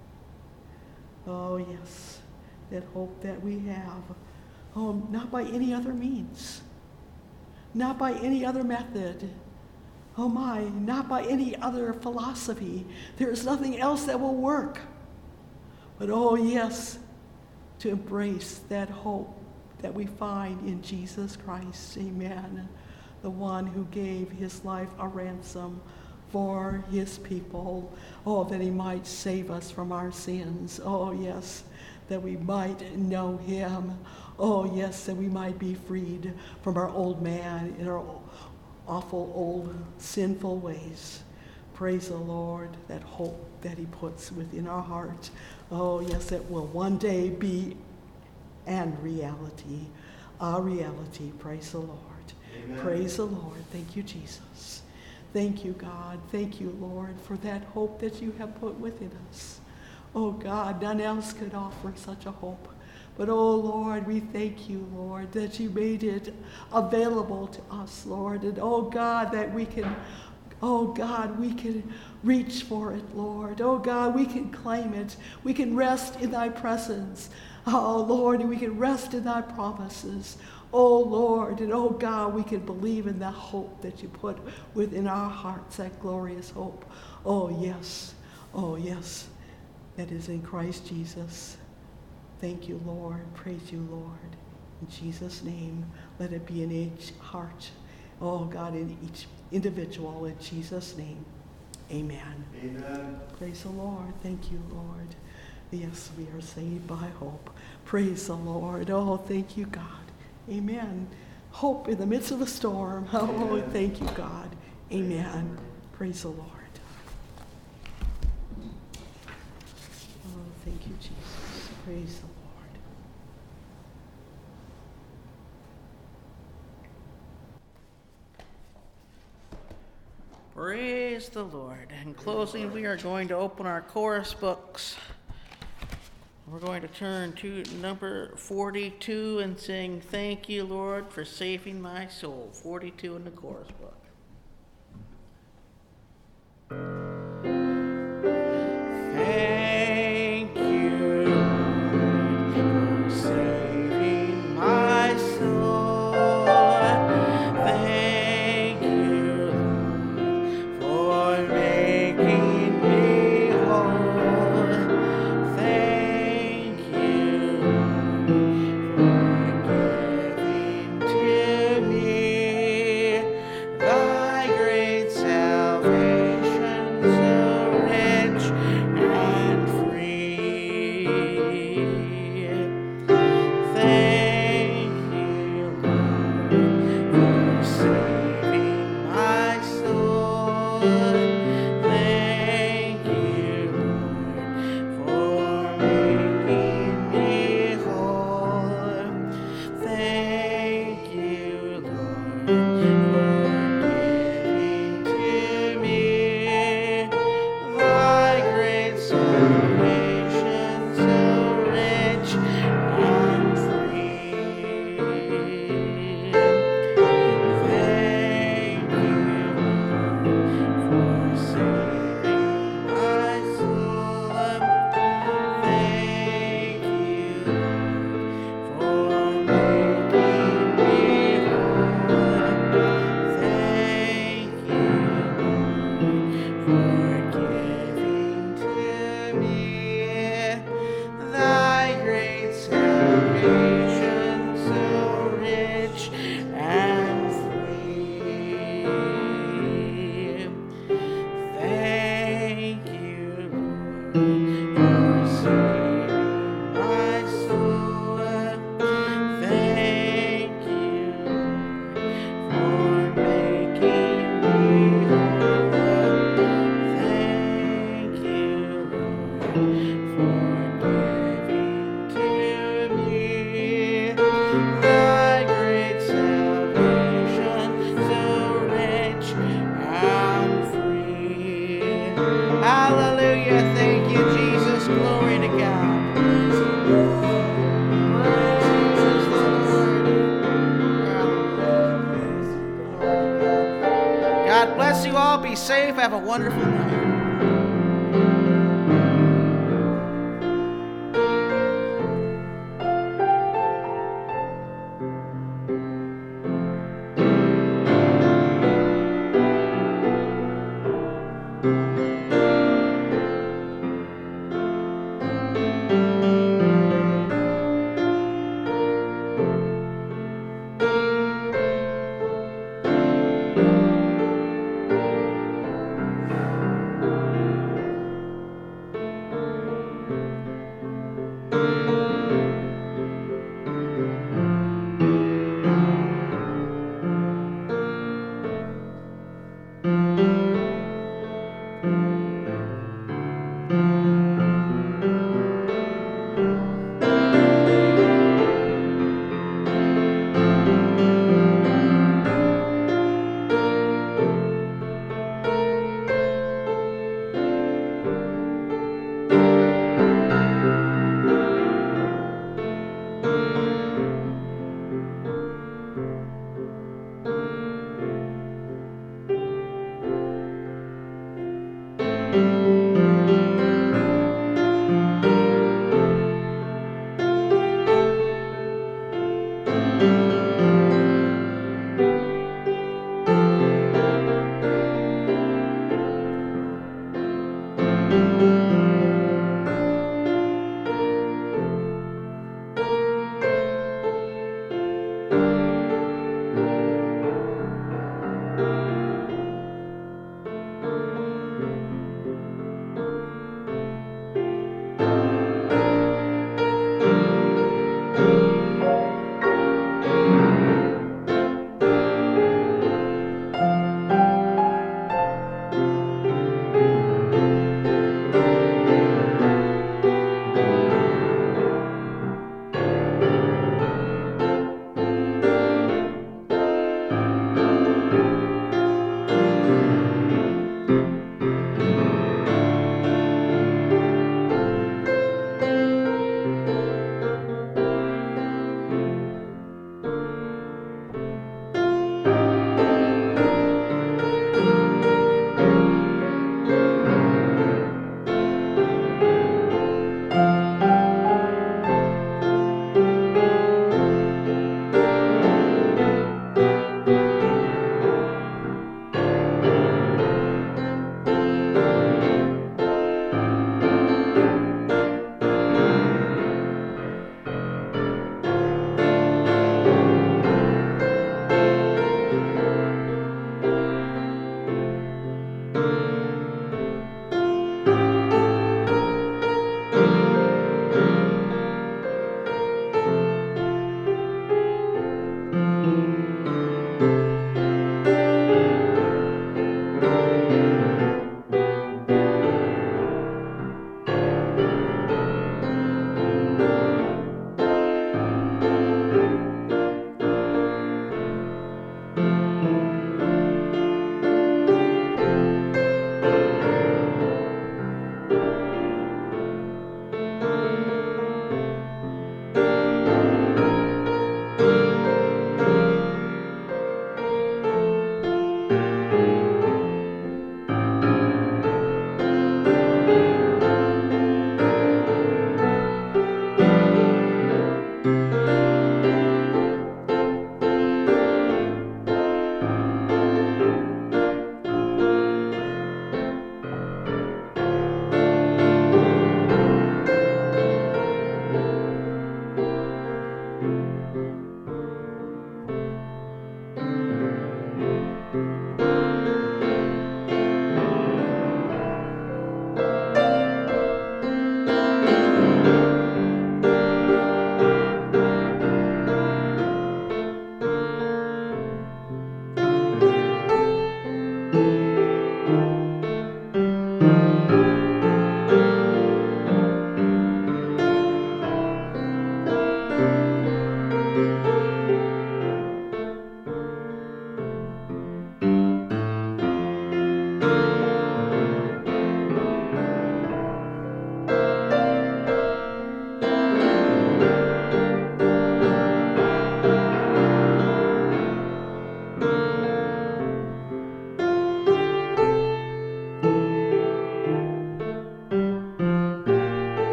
B: Oh, yes, that hope that we have. Oh, not by any other means, not by any other method. Oh my, not by any other philosophy. There is nothing else that will work. But oh yes, to embrace that hope that we find in Jesus Christ. Amen. The one who gave his life a ransom for his people. Oh, that he might save us from our sins. Oh yes, that we might know him. Oh yes, that we might be freed from our old man and our awful old sinful ways. Praise the Lord, that hope that he puts within our heart. Oh yes, it will one day be and reality, our reality. Praise the Lord. Amen. Praise the Lord. Thank you, Jesus. Thank you, God. Thank you, Lord, for that hope that you have put within us. Oh God, none else could offer such a hope. But, oh, Lord, we thank you, Lord, that you made it available to us, Lord. And, oh, God, that we can, oh, God, we can reach for it, Lord. Oh, God, we can claim it. We can rest in thy presence. Oh, Lord, and we can rest in thy promises. Oh, Lord, and, oh, God, we can believe in the hope that you put within our hearts, that glorious hope. Oh, yes, that is in Christ Jesus. Thank you, Lord. Praise you, Lord. In Jesus' name, let it be in each heart. Oh, God, in each individual. In Jesus' name, amen.
C: Amen.
B: Praise the Lord. Thank you, Lord. Yes, we are saved by hope. Praise the Lord. Oh, thank you, God. Amen. Hope in the midst of a storm. Oh, amen. Thank you, God. Amen. Praise the Lord. Oh, thank you, Jesus. Praise the Lord.
A: Praise the Lord. In closing, we are going to open our chorus books. We're going to turn to number 42 and sing, "Thank you, Lord, for saving my soul." 42 in the chorus book. Thank you, Lord, for saving my soul. Thank you, Lord, for making me whole. Thank you, Lord, for giving to me the Be safe. Have a wonderful night.